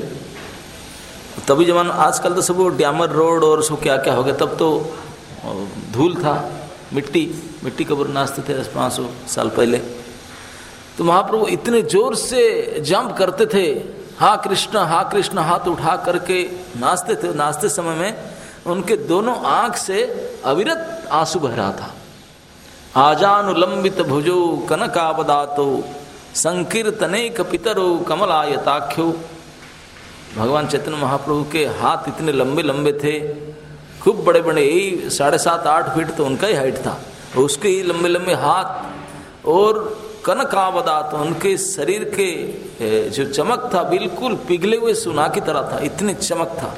[SPEAKER 1] तभी जमाना, आजकल तो सब वो डैमर रोड और सब क्या क्या हो गया, तब तो धूल था, मिट्टी के ऊपर नाचते थे 500 साल पहले। तो महाप्रभु इतने जोर से जंप करते थे, हा कृष्ण हाथ उठा करके नाचते थे। नाचते समय में उनके दोनों आंख से अविरत आंसू बह रहा था। आजानुलंबित भुजो कनकावदातो संकीर्तने कपितरो कमलायताख्यो। भगवान चैतन्य महाप्रभु के हाथ इतने लंबे लंबे थे, खूब बड़े बड़े, यही 7.5-8 फीट तो उनका ही हाइट था, उसके ही लंबे लंबे हाथ। और कनकावदात, उनके शरीर के जो चमक था बिल्कुल पिघले हुए सोना की तरह था, इतनी चमक था।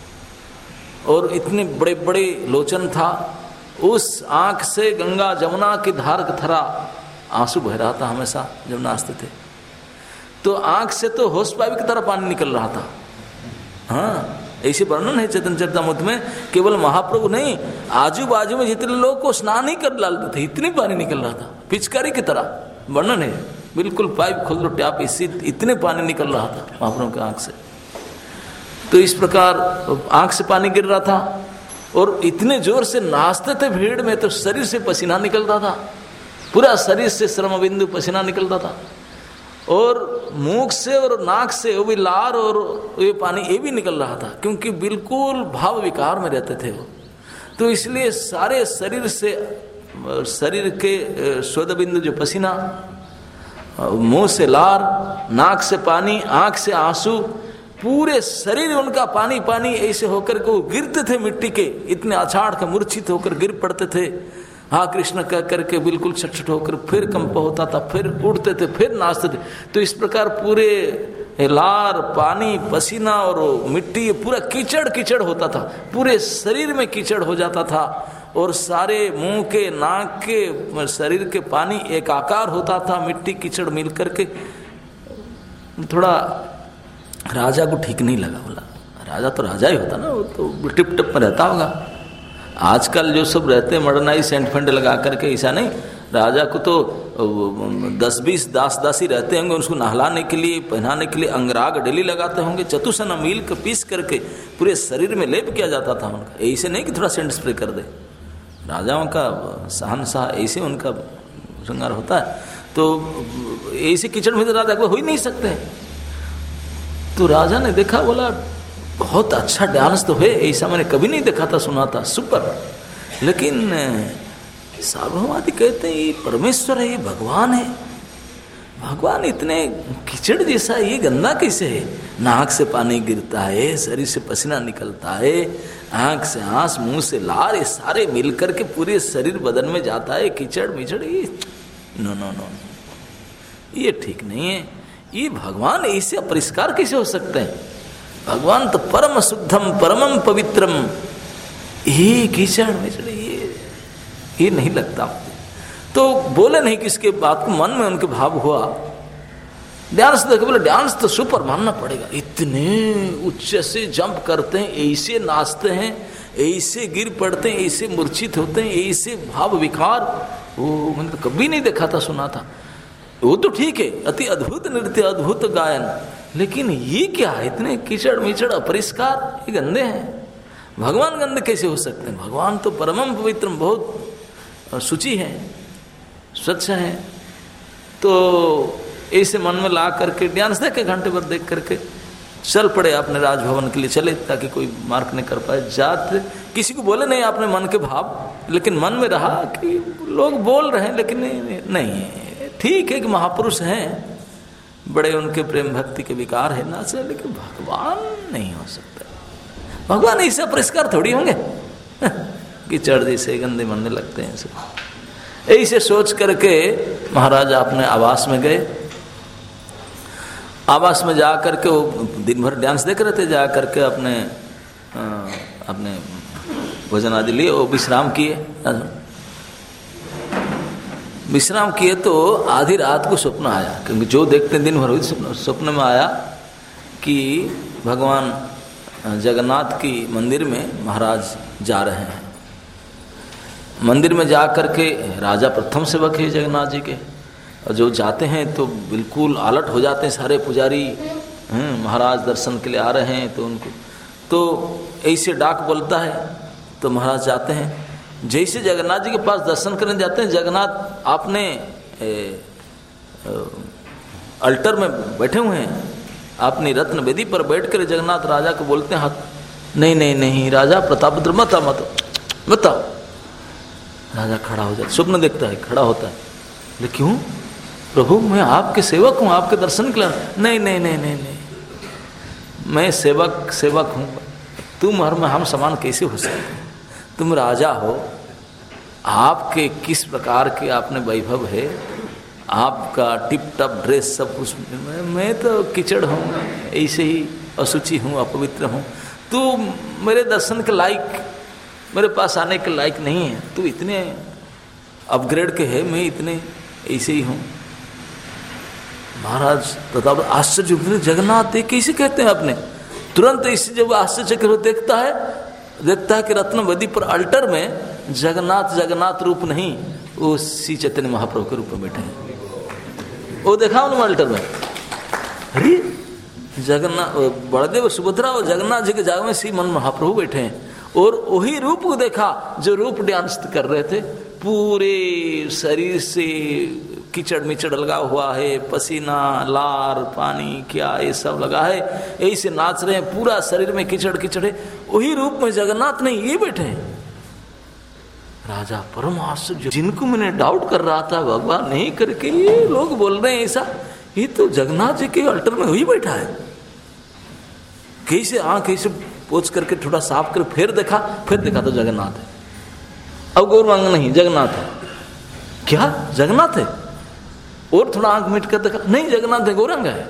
[SPEAKER 1] और इतने बड़े बड़े लोचन था, उस आंख से गंगा जमुना की धार की तरह आंसू बह रहा था हमेशा जब नाचते थे। तो आंख से तो होश पाइप की तरह पानी निकल रहा था। हाँ, ऐसे वर्णन है चैतन्य चरितामृत में। केवल महाप्रभु नहीं, आजू बाजू में जितने लोग को स्नान ही कर डालते थे, इतनी पानी निकल रहा था, पिचकारी की तरह वर्णन है। बिल्कुल पाइप खोल दो टैप, इससे इतने पानी निकल रहा था महाप्रभु के आंख से। तो इस प्रकार आंख से पानी गिर रहा था और इतने जोर से नाचते थे भीड़ में, तो शरीर से पसीना निकलता था, पूरा शरीर से श्रम बिंदु पसीना निकलता था। और मुख से और नाक से वो भी लार और ये पानी ये भी निकल रहा था, क्योंकि बिल्कुल भाव विकार में रहते थे वो। तो इसलिए सारे शरीर से, शरीर के स्वेद बिंदु जो पसीना, मुंह से लार, नाक से पानी, आंख से आंसू, पूरे शरीर उनका पानी पानी ऐसे होकर के वो गिरते थे मिट्टी के, इतने अछाड़ के मूर्छित होकर गिर पड़ते थे। हाँ कृष्ण कह करके बिल्कुल छटछट होकर फिर कंप होता था, फिर उठते थे, फिर नाचते थे। तो इस प्रकार पूरे लार, पानी, पसीना और मिट्टी पूरा कीचड़ कीचड़ होता था, पूरे शरीर में कीचड़ हो जाता था। और सारे मुंह के, नाक के, शरीर के पानी एकाकार होता था, मिट्टी कीचड़ मिल करके। थोड़ा राजा को ठीक नहीं लगा, बोला राजा तो राजा ही होता ना, वो तो टिप टप में रहता होगा। आजकल जो सब रहते हैं मॉडर्नाइज सेंट फेंट लगा करके, ऐसा नहीं। राजा को तो 10-20 दास-दासी रहते होंगे, उसको नहलाने के लिए, पहनाने के लिए अंगराग डेली लगाते होंगे, चतुसना मील के पीस करके पूरे शरीर में लेप किया जाता था उनका। ऐसे नहीं कि थोड़ा सेंट स्प्रे कर दे, राजाओं का शहनशाह ऐसे उनका श्रृंगार होता है। तो ऐसे कीचड़ में राजा को हो ही नहीं सकते। तो राजा ने देखा, बोला बहुत अच्छा डांस तो है, ऐसा मैंने कभी नहीं देखा था, सुना था, सुपर। लेकिन सार्वभौमादि कहते हैं ये परमेश्वर है, ये भगवान है, भगवान इतने कीचड़ जैसा ये गंदा कैसे है? नाक से पानी गिरता है, शरीर से पसीना निकलता है, आंख से आंस, मुंह से लार, ये सारे मिलकर के पूरे शरीर बदन में जाता है, कीचड़ मिचड़, ये नो नो नो, ये ठीक नहीं है। ये भगवान ऐसे अपरिष्कार कैसे हो सकते हैं? भगवान तो परम शुद्धम परमम पवित्रम, ये कीचड़ मिचड़ ये नहीं लगता। तो बोले नहीं किसके बात को, मन में उनके भाव हुआ। डांस देखे, बोले डांस तो सुपर मानना पड़ेगा, इतने उच्च से जंप करते हैं, ऐसे नाचते हैं, ऐसे गिर पड़ते हैं, ऐसे मूर्छित होते हैं, ऐसे भाव विकार, वो मैंने तो कभी नहीं देखा था, सुना था। वो तो ठीक है, अति अद्भुत नृत्य, अद्भुत गायन, लेकिन ये क्या है? इतने कीचड़ मीचड़ अपरिष्कार, ये गंदे हैं। भगवान गंदे कैसे हो सकते हैं? भगवान तो परमम पवित्र, बहुत शुचि है, स्वच्छ है। तो ऐसे मन में ला करके डांस देखे, घंटे भर देख करके चल पड़े अपने राजभवन के लिए, चले ताकि कोई मार्क नहीं कर पाए। जाते किसी को बोले नहीं अपने मन के भाव, लेकिन मन में रहा कि लोग बोल रहे हैं, लेकिन नहीं, ठीक है कि महापुरुष हैं, बड़े उनके प्रेम भक्ति के विकार है ना से, लेकिन भगवान नहीं हो सकता। भगवान ऐसे अपरिष्कार थोड़ी होंगे कीचड़ जैसे गंदे मनने लगते हैं सब। ऐसे सोच करके महाराज अपने आवास में गए। आवास में जा करके वो दिन भर डांस देख रहे थे, जा करके अपने भोजन आदि लिए, वो विश्राम किए। विश्राम किए तो आधी रात को स्वप्न आया, क्योंकि जो देखते दिन भर हुई स्वप्न में आया कि भगवान जगन्नाथ की मंदिर में महाराज जा रहे हैं। मंदिर में जा करके राजा प्रथम सेवक है जगन्नाथ जी के, और जो जाते हैं तो बिल्कुल अलर्ट हो जाते हैं सारे पुजारी, महाराज दर्शन के लिए आ रहे हैं तो उनको तो ऐसे डाक बोलता है तो महाराज जाते हैं। जैसे जगन्नाथ जी के पास दर्शन करने जाते हैं, जगन्नाथ आपने अल्टर में बैठे हुए हैं, अपनी रत्न वेदी पर बैठकर जगन्नाथ राजा को बोलते हैं, हाथ नहीं नहीं नहीं राजा प्रतापरुद्र मत बताओ। राजा खड़ा हो जाता, स्वप्न देखता है, खड़ा होता है, लेकिन क्यों प्रभु, मैं आपके सेवक हूँ, आपके दर्शन के लिए। नहीं नहीं नहीं नहीं नहीं, मैं सेवक हूँ, तुम और मैं हम समान कैसे हो सकते हैं? तुम राजा हो, आपके किस प्रकार के आपने वैभव है, आपका टिप टप ड्रेस सब कुछ, मैं तो कीचड़ हूँ, ऐसे ही अशुचि हूँ, अपवित्र हूँ, तू मेरे दर्शन के लायक, मेरे पास आने के लायक नहीं है, तू इतने अपग्रेड के है, मैं इतने ऐसे ही हूँ। महाराज प्रताप आश्चर्य, जगन्नाथ कैसे कहते हैं अपने? तुरंत इसे जब आश्चर्य देखता है कि रत्न वेदी पर अल्टर में जगन्नाथ रूप नहीं, वो श्री चैतन्य महाप्रभु के रूप में बैठे हैं। वो देखा उन्होंने अल्टर में, अरे जगन्नाथ बलदेव सुभद्रा और जगन्नाथ जी के जाग में श्री मन महाप्रभु बैठे हैं, और वही रूप को देखा जो रूप डांस कर रहे थे। पूरे शरीर से कीचड़ मिचड़ लगा हुआ है, पसीना लार पानी क्या ये सब लगा है, ऐसे नाच रहे हैं, पूरा शरीर में कीचड़ कीचड़ है, वही रूप में जगन्नाथ नहीं ये बैठे हैं। राजा परम आश्चर्य, जिनको मैंने डाउट कर रहा था भगवान नहीं करके ये लोग बोल रहे हैं ऐसा, ये तो जगन्नाथ जी के अल्टर में वही बैठा है। कैसे आंख ऐसे पोछ करके थोड़ा साफ कर फिर देखा तो जगन्नाथ है। अब गौरांग नहीं, जगन्नाथ है। क्या जगन्नाथ है? और थोड़ा आंख मिट कर देखा, नहीं जगन्नाथ है, गौरांग है।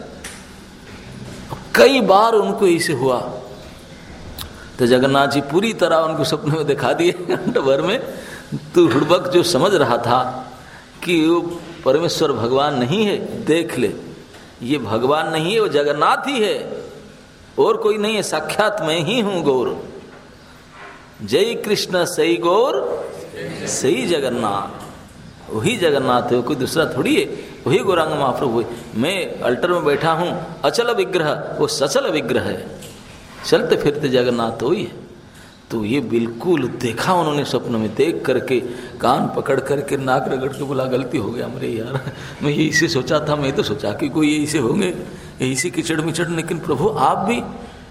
[SPEAKER 1] कई बार उनको ऐसे हुआ तो जगन्नाथ जी पूरी तरह उनको सपने में दिखा दिए घंटे भर में। तो हुड़बक जो समझ रहा था कि वो परमेश्वर भगवान नहीं है, देख ले ये भगवान नहीं है, वो जगन्नाथ ही है, और कोई नहीं है, साक्षात मैं ही हूं गौर। जय कृष्ण सही गौर सही जगन्नाथ, वही जगन्नाथ है, कोई दूसरा थोड़ी है, वही गौरांग महाप्रभु है। मैं अल्टर में बैठा हूं, अचल विग्रह, वो सचल विग्रह है, चलते फिरते जगन्नाथ वही है। तो ये बिल्कुल देखा उन्होंने स्वप्न में, देख करके कान पकड़ करके नाक रगड़ के बोला गलती हो गया मेरे यार, मैं ये इसे सोचा था, मैं तो सोचा कि कोई ऐसे होंगे ऐसी कीचड़ मिचड़, लेकिन प्रभु आप भी।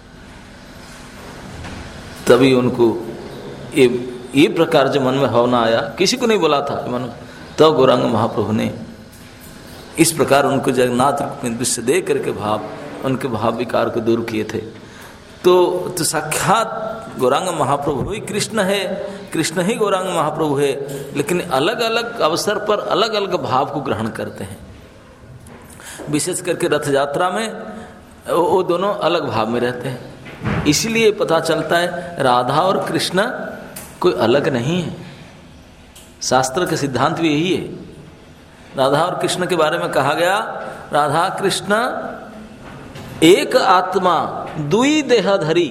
[SPEAKER 1] तभी उनको ये प्रकार जो मन में भावना आया, किसी को नहीं बोला था मन में, तब गौरांग महाप्रभु ने इस प्रकार उनको जगन्नाथ रूप में दृश्य दे करके उनके भाव विकार को दूर किए थे। तो साक्षात गौरांग महाप्रभु ही कृष्ण है, कृष्ण ही गौरांग महाप्रभु है, लेकिन अलग अलग अवसर पर अलग अलग भाव को ग्रहण करते हैं। विशेष करके रथ यात्रा में वो दोनों अलग भाव में रहते हैं, इसलिए पता चलता है राधा और कृष्ण कोई अलग नहीं है। शास्त्र के सिद्धांत भी यही है। राधा और कृष्ण के बारे में कहा गया, राधा कृष्ण एक आत्मा दुई देहधरी।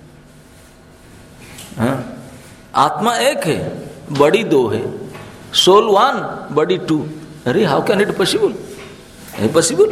[SPEAKER 1] आत्मा एक है, बड़ी दो है, सोल वन बड़ी टू। अरे how can it possible? Possible.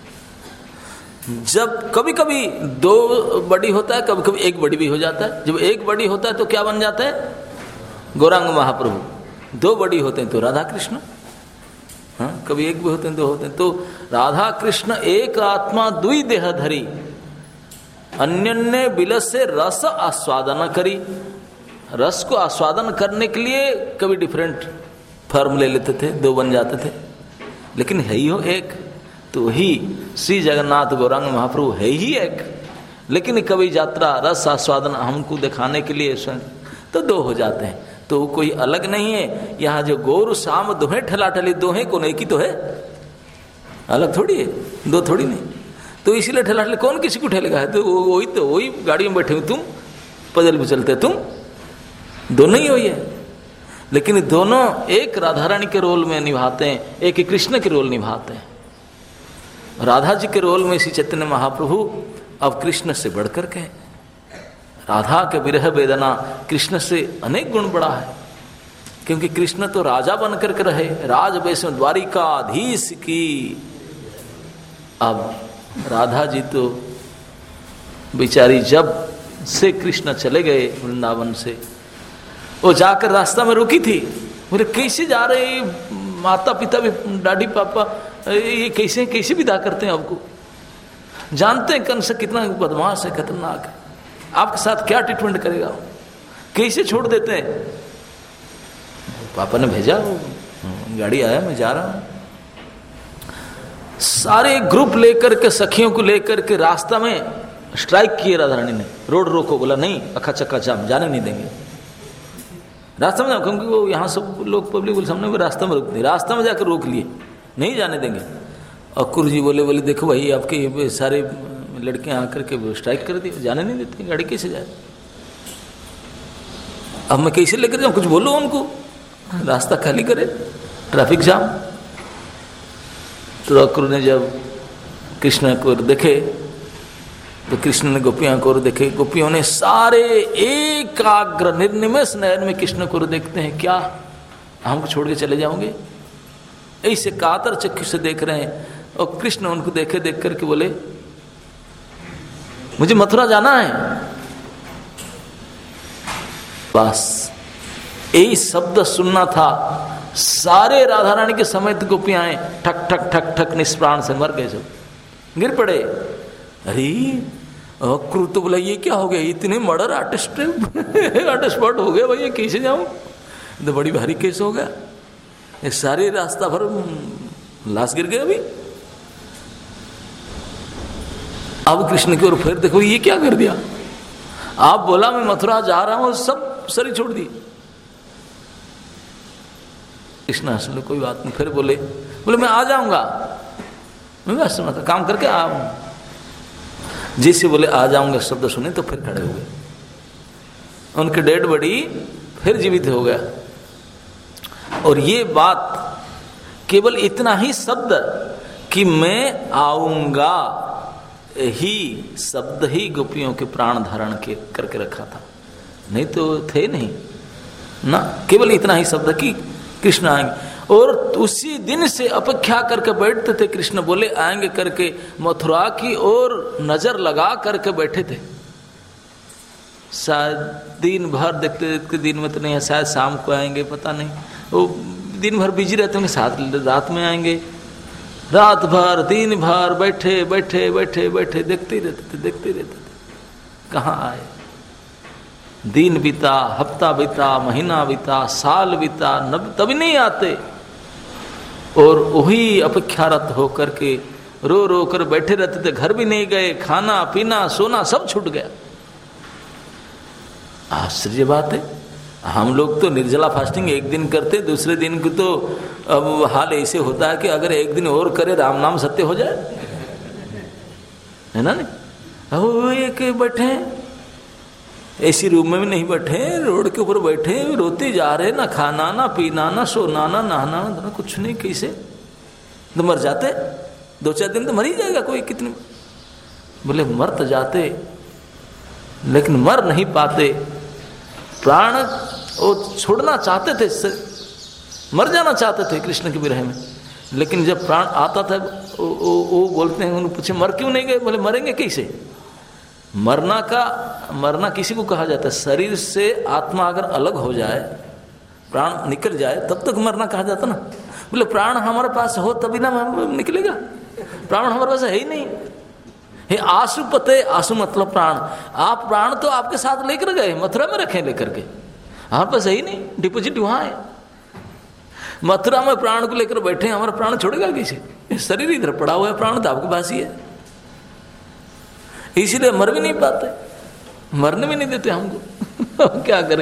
[SPEAKER 1] जब कभी कभी दो बड़ी होता है, कभी कभी एक बड़ी भी हो जाता है। जब एक बड़ी होता है तो क्या बन जाता है? गौरांग महाप्रभु। दो बड़ी होते हैं तो राधा कृष्ण, हाँ कभी एक भी होते हैं, दो होते हैं। तो राधा कृष्ण एक आत्मा दुई देहधरी, अन्यन्य बिलस से रस आस्वादन करी। रस को आस्वादन करने के लिए कभी डिफरेंट फॉर्म ले लेते थे, दो बन जाते थे, लेकिन है ही हो एक। तो वही श्री जगन्नाथ गौरांग महाप्रभु है ही एक, लेकिन कभी यात्रा रस आस्वादन हमको दिखाने के लिए स्वयं तो दो हो जाते हैं, तो कोई अलग नहीं है। यहाँ जो गौर शाम दोहे ठेलाठली, दोहे को नहीं की तो है, अलग थोड़ी है, दो थोड़ी नहीं। तो इसीलिए ठेलाठली कौन किसी को ठेलेगा है, तो वही गाड़ी में बैठे हो तुम, पैदल भी चलते तुम, दोनों ही वही है। लेकिन दोनों एक राधा रानी के रोल में निभाते हैं, एक कृष्ण के रोल निभाते हैं। राधा जी के रोल में श्री चैतन्य महाप्रभु अब कृष्ण से बढ़कर के, राधा के विरह वेदना कृष्ण से अनेक गुण बड़ा है, क्योंकि कृष्ण तो राजा बन करके रहे, राज वैष्णव द्वारिकाधीश की। अब राधा जी तो बेचारी जब से कृष्ण चले गए वृंदावन से, वो जाकर रास्ता में रुकी थी, बोले कैसे जा रहे, माता पिता भी, डैडी पापा ये कैसे कैसे विदा करते हैं आपको, जानते हैं कंस कितना बदमाश है, खतरनाक है, आपके साथ क्या ट्रीटमेंट करेगा, कैसे छोड़ देते हैं। पापा ने भेजा, गाड़ी आया, मैं जा रहा हूं। सारे ग्रुप लेकर के, सखियों को लेकर के रास्ता में स्ट्राइक किए राधा रानी ने, रोड रोको, बोला नहीं, अखा चक्का जाम, जाने नहीं देंगे रास्ता में, क्योंकि वो यहाँ सब लोग पब्लिक बोले सामने में रास्ता में रोक दिए, रास्ता में जाकर रोक लिए, नहीं जाने देंगे। और कुरु जी बोले देखो भाई आपके सारे लड़कियां आकर के स्ट्राइक कर दी, जाने नहीं देती, गाड़ी कैसे जाए, अब मैं कैसे लेकर जाऊं, कुछ बोलो उनको, रास्ता खाली करे, ट्रैफिक जाम। तो अक्रूर ने जब कृष्ण को देखे, तो कृष्ण ने गोपियां को देखे, गोपियों ने सारे एकाग्र निर्निमेष नयन में कृष्ण को देखते हैं, क्या हमको छोड़ के चले जाओगे, ऐसे कातर चक्षु से देख रहे हैं। और कृष्ण उनको देखे, देख करके बोले मुझे मथुरा जाना है, बस यही शब्द सुनना था। सारे राधा रानी के समेत गोपियां ठक ठक ठक ठक निष्प्राण से मर गए, सब गिर पड़े। अरे अक्रूर तो बोला ये क्या हो गया, इतने मर्डर आर्टिस्ट आर्टिस्ट हो गया भैया, कैसे जाऊं, तो बड़ी भारी केस हो गया, ये सारे रास्ता भर लाश गिर गए। अभी अब कृष्ण की ओर फिर देखो, ये क्या कर दिया, आप बोला मैं मथुरा जा रहा हूं, सब शरीर छोड़ दी। कृष्ण हंसले, कोई बात नहीं, फिर बोले मैं आ जाऊंगा, मैं बस काम करके आऊंगा। जैसे बोले आ जाऊंगा शब्द सुने तो फिर खड़े हो गए, उनके डेड बॉडी फिर जीवित हो गया। और ये बात केवल इतना ही शब्द कि मैं आऊंगा, ही शब्द ही गोपियों के प्राण धारण के करके रखा था, नहीं तो थे नहीं ना, केवल इतना ही शब्द कि कृष्ण आएंगे। और उसी दिन से अपेक्षा करके बैठते थे, कृष्ण बोले आएंगे करके, मथुरा की ओर नजर लगा करके बैठे थे। शायद दिन भर देखते देखते, दिन में तो नहीं है, शायद शाम को आएंगे, पता नहीं, वो दिन भर बिजी रहते होंगे, साथ रात में आएंगे। रात भर दिन भर बैठे बैठे बैठे बैठे देखते ही रहते थे, कहाँ आए। दिन बीता, हफ्ता बीता, महीना बीता, साल बीता, तभी नहीं आते। और वही अपेक्षारत होकर के रो रो कर बैठे रहते थे, घर भी नहीं गए, खाना पीना सोना सब छूट गया। आश्चर्य बात है, हम लोग तो निर्जला फास्टिंग एक दिन करते, दूसरे दिन को तो अब हाल ऐसे होता है कि अगर एक दिन और करे राम नाम सत्य हो जाए, है ना। नहीं वो एक बैठे ऐसी रूम में भी नहीं बैठे, रोड के ऊपर बैठे रोते जा रहे, ना खाना ना पीना ना सोना ना नहाना ना कुछ नहीं, कैसे तो मर जाते, 2-4 दिन तो मर ही जाएगा कोई, कितने बोले मर तो जाते लेकिन मर नहीं पाते। प्राण वो छोड़ना चाहते थे, मर जाना चाहते थे कृष्ण के विरह में, लेकिन जब प्राण आता था वो बोलते हैं, उन्होंने पूछे मर क्यों नहीं गए, बोले मरेंगे कैसे। मरना किसी को कहा जाता है, शरीर से आत्मा अगर अलग हो जाए, प्राण निकल जाए, तब तक मरना कहा जाता ना। बोले प्राण हमारे पास हो तभी ना निकलेगा, प्राण हमारे पास है ही नहीं। हे आशु पते, आशु मतलब प्राण, आप प्राण तो आपके साथ लेकर गए, मथुरा में रखे लेकर के, हमारे पास है ही नहीं, डिपोजिट वहां है। मथुरा में प्राण को लेकर बैठे, हमारा प्राण छोड़ेगा किसी, शरीर इधर पड़ा हुआ है, प्राण तो आपके पास ही है। इसीलिए मर भी नहीं पाते, मरने भी नहीं देते हमको। क्या करें?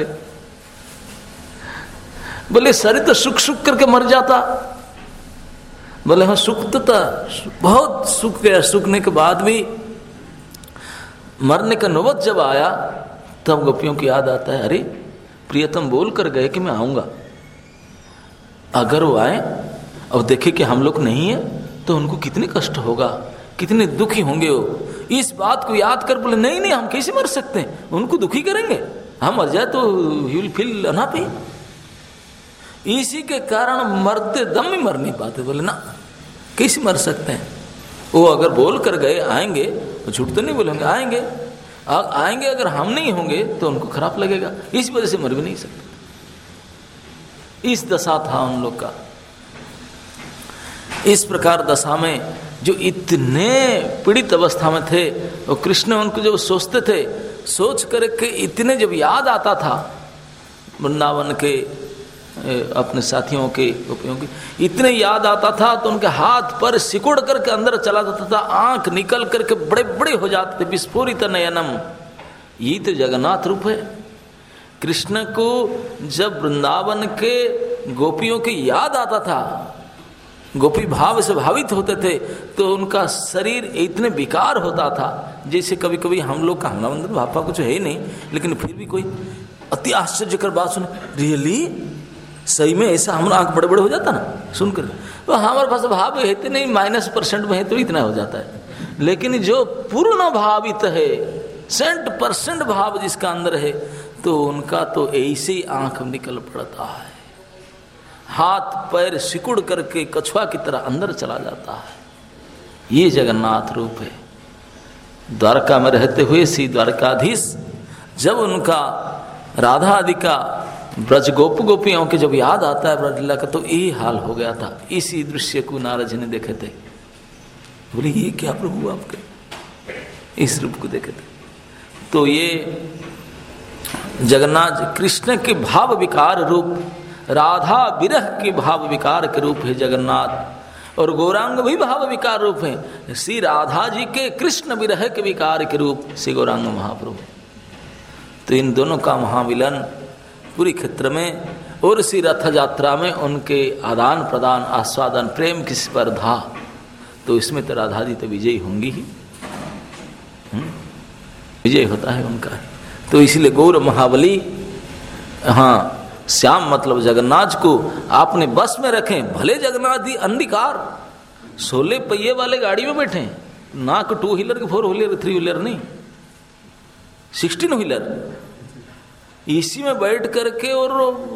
[SPEAKER 1] बोले शरीर तो सुख सुख करके मर जाता। बोले हाँ सुख तो था, बहुत सुख गया, सुखने के बाद भी मरने का नौबत जब आया तब गोपियों की याद आता है, अरे प्रियतम बोल कर गए कि मैं आऊंगा, अगर वो आए और देखे कि हम लोग नहीं है तो उनको कितने कष्ट होगा, कितने दुखी होंगे वो। इस बात को याद कर बोले नहीं नहीं हम कैसे मर सकते हैं, उनको दुखी करेंगे, हम मर जाए तो ही विल फील अनहैप्पी। इसी के कारण मरते दम ही मर नहीं पाते। बोले ना कैसे मर सकते हैं, वो अगर बोल कर गए आएंगे तो झूठ तो नहीं बोलेंगे, आएंगे आएंगे, अगर हम नहीं होंगे तो उनको खराब लगेगा, इस वजह से मर भी नहीं सकते। इस दशा था उन लोग का। इस प्रकार दशा में जो इतने पीड़ित अवस्था में थे, वो कृष्ण उनको जब सोचते थे, सोच करके इतने जब याद आता था वृंदावन के अपने साथियों के गोपियों की, इतने याद आता था तो उनके हाथ पर सिकुड़ करके अंदर चला जाता था, आंख निकल करके बड़े बड़े हो जाते थे, विस्फोरित नयनम। ये तो जगन्नाथ रूप है। कृष्ण को जब वृंदावन के गोपियों की याद आता था, गोपी भाव से भावित होते थे, तो उनका शरीर इतने विकार होता था जैसे कभी कभी हम लोग का, हमारा अंदर भापा कुछ है ही नहीं, लेकिन फिर भी कोई अति आश्चर्यकर बात सुने, रियली सही में ऐसा, हमारा आंख बड़े बड़े हो जाता ना सुनकर। तो हमारे पास भाव है तो नहीं, -% में है तो इतना हो जाता है, लेकिन जो पूर्ण भावित है, 100% भाव जिसका अंदर है, तो उनका तो ऐसे ही आंख निकल पड़ता है, हाथ पैर सिकुड़ करके कछुआ की तरह अंदर चला जाता है। ये जगन्नाथ रूप है। द्वारका में रहते हुए श्री द्वारकाधीश जब उनका राधा आदि का ब्रज गोप गोपियों के जब याद आता है ब्रजलीला का, तो यही हाल हो गया था। इसी दृश्य को नारद जी ने देखे थे, बोले ये क्या प्रभु आपके, इस रूप को देखे थे। तो ये जगन्नाथ कृष्ण के भाव विकार रूप, राधा विरह के भाव विकार के रूप है जगन्नाथ, और गौरांग भी भाव विकार रूप है। श्री राधा जी के कृष्ण विरह के विकार के रूप श्री गौरांग महाप्रभु। तो इन दोनों का महाविलन पूरी क्षेत्र में, और श्री रथ यात्रा में उनके आदान प्रदान आस्वादन प्रेम की स्पर्धा, तो इसमें तो राधा जी तो विजयी होंगी ही, विजय होता है उनका। तो इसलिए गौर महाबली, हाँ श्याम मतलब जगन्नाथ को आपने बस में रखें। भले जगन्नाथ जी अंधकार 16 पहिए वाले गाड़ी में बैठे, ना को 2 व्हीलर के 4 व्हीलर 3 व्हीलर नहीं, 16 व्हीलर, इसी में बैठ करके, और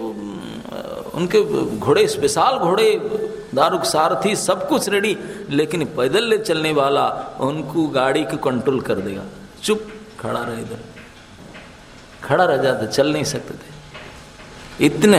[SPEAKER 1] उनके घोड़े स्पेशल घोड़े, दारुक सारथी, सब कुछ रेडी, लेकिन पैदल चलने वाला उनको गाड़ी को कंट्रोल कर देगा, चुप खड़ा रहे, इधर खड़ा रह जाते, चल नहीं सकते थे। इतने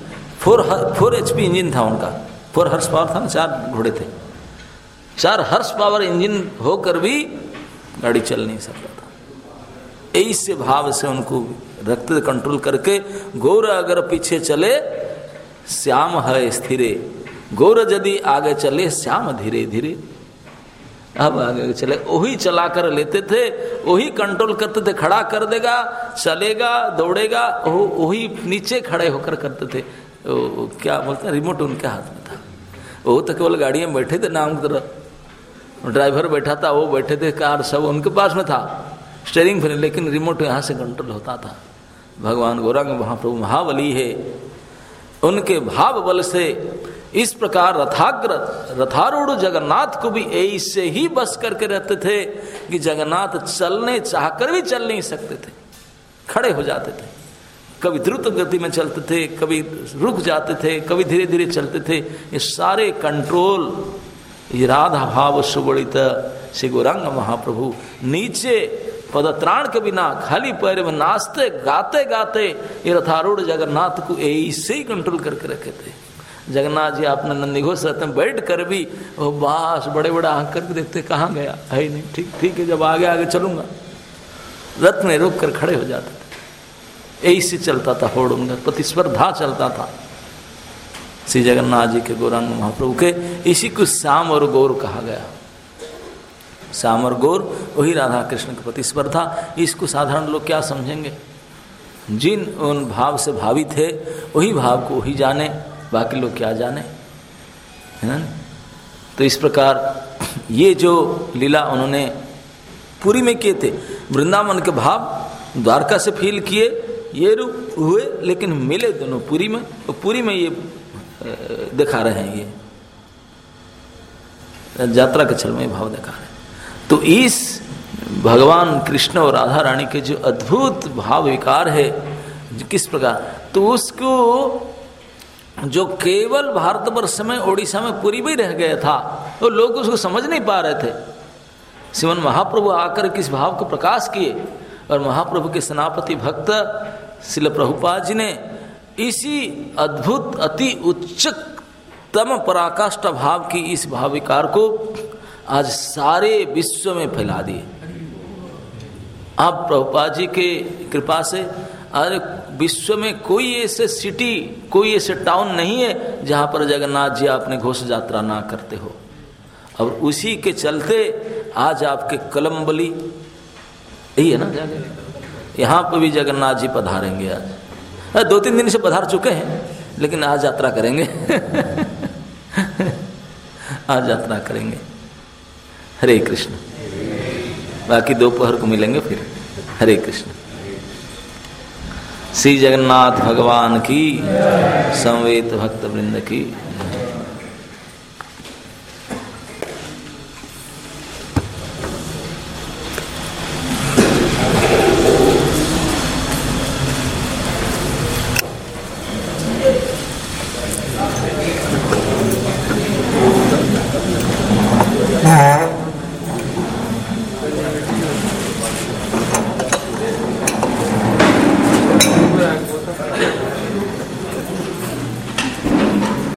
[SPEAKER 1] 4 HP इंजन था उनका, 4 हॉर्स पावर था ना, 4 घोड़े थे, 4 हॉर्स पावर इंजन होकर भी गाड़ी चल नहीं सकता था। ऐसे भाव से उनको रखते, कंट्रोल करके। गौर अगर पीछे चले श्याम है स्थिरे, गौर यदि आगे चले श्याम धीरे धीरे। अब आगे चले, वही चला कर लेते थे, वही कंट्रोल करते थे, खड़ा कर देगा, चलेगा, दौड़ेगा, वही नीचे खड़े होकर करते थे। क्या बोलते हैं, रिमोट उनके हाथ में था। वो तो केवल गाड़ी में बैठे थे, नाम की तरह ड्राइवर बैठा था, वो बैठे थे, कार सब उनके पास में था, स्टीयरिंग फिर, लेकिन रिमोट यहाँ से कंट्रोल होता था। भगवान गौरांग महाप्रभु महाबली है, उनके भाव बल से इस प्रकार रथारूढ़ जगन्नाथ को भी ऐसे ही बस करके रहते थे कि जगन्नाथ चलने चाहकर भी चल नहीं सकते थे, खड़े हो जाते थे। कभी द्रुत गति में चलते थे, कभी रुक जाते थे, कभी धीरे धीरे चलते थे। ये सारे कंट्रोल ये राधा भाव सुबड़ित श्री गौरांग महाप्रभु नीचे पदत्राण के बिना खाली पैर में नाचते गाते गाते ये रथारूढ़ जगन्नाथ को ऐसे ही कंट्रोल करके रखे थे। जगन्नाथ जी अपने नंदीघोष रथ में बैठ कर भी वो बास बड़े बड़े आंख करके देखते, कहाँ गया है नहीं, ठीक ठीक है, जब आगे आगे चलूंगा, रथ में रोक कर खड़े हो जाते थे। ऐसे चलता था होड़, उनका प्रतिस्पर्धा चलता था श्री जगन्नाथ जी के गौरांग महाप्रभु के। इसी को श्याम और गौर कहा गया। श्याम और गौर वही राधा कृष्ण के प्रति स्पर्धा। इसको साधारण लोग क्या समझेंगे? जिन उन भाव से भावित है वही भाव को वही जाने, बाकी लोग क्या जाने, है ना। तो इस प्रकार ये जो लीला उन्होंने पुरी में किए थे, वृंदावन के भाव द्वारका से फील किए, ये रूप हुए, लेकिन मिले दोनों पुरी में। तो पुरी में ये दिखा रहे हैं, ये यात्रा के छल में भाव दिखा रहे हैं। तो इस भगवान कृष्ण और राधा रानी के जो अद्भुत भाव विकार है, किस प्रकार, तो उसको जो केवल भारतवर्ष में ओडिशा में पुरी में रह गया था, तो लोग उसको समझ नहीं पा रहे थे। श्रीमन महाप्रभु आकर किस भाव को प्रकाश किए, और महाप्रभु के सेनापति भक्त श्रील प्रभुपाद जी ने इसी अद्भुत अति उच्चतम पराकाष्ठा भाव की इस भाव विकार को आज सारे विश्व में फैला दिए। आप प्रभुपाद जी के कृपा से आज विश्व में कोई ऐसे सिटी, कोई ऐसे टाउन नहीं है जहाँ पर जगन्नाथ जी अपने घोष यात्रा ना करते हो। और उसी के चलते आज आपके कलम्बली यही है ना, यहाँ पर भी जगन्नाथ जी पधारेंगे। आज 2-3 दिन से पधार चुके हैं, लेकिन आज यात्रा करेंगे आज यात्रा करेंगे। हरे कृष्ण। बाकी दोपहर को मिलेंगे फिर। हरे कृष्ण। श्री जगन्नाथ भगवान की, समवेत भक्त वृंद की।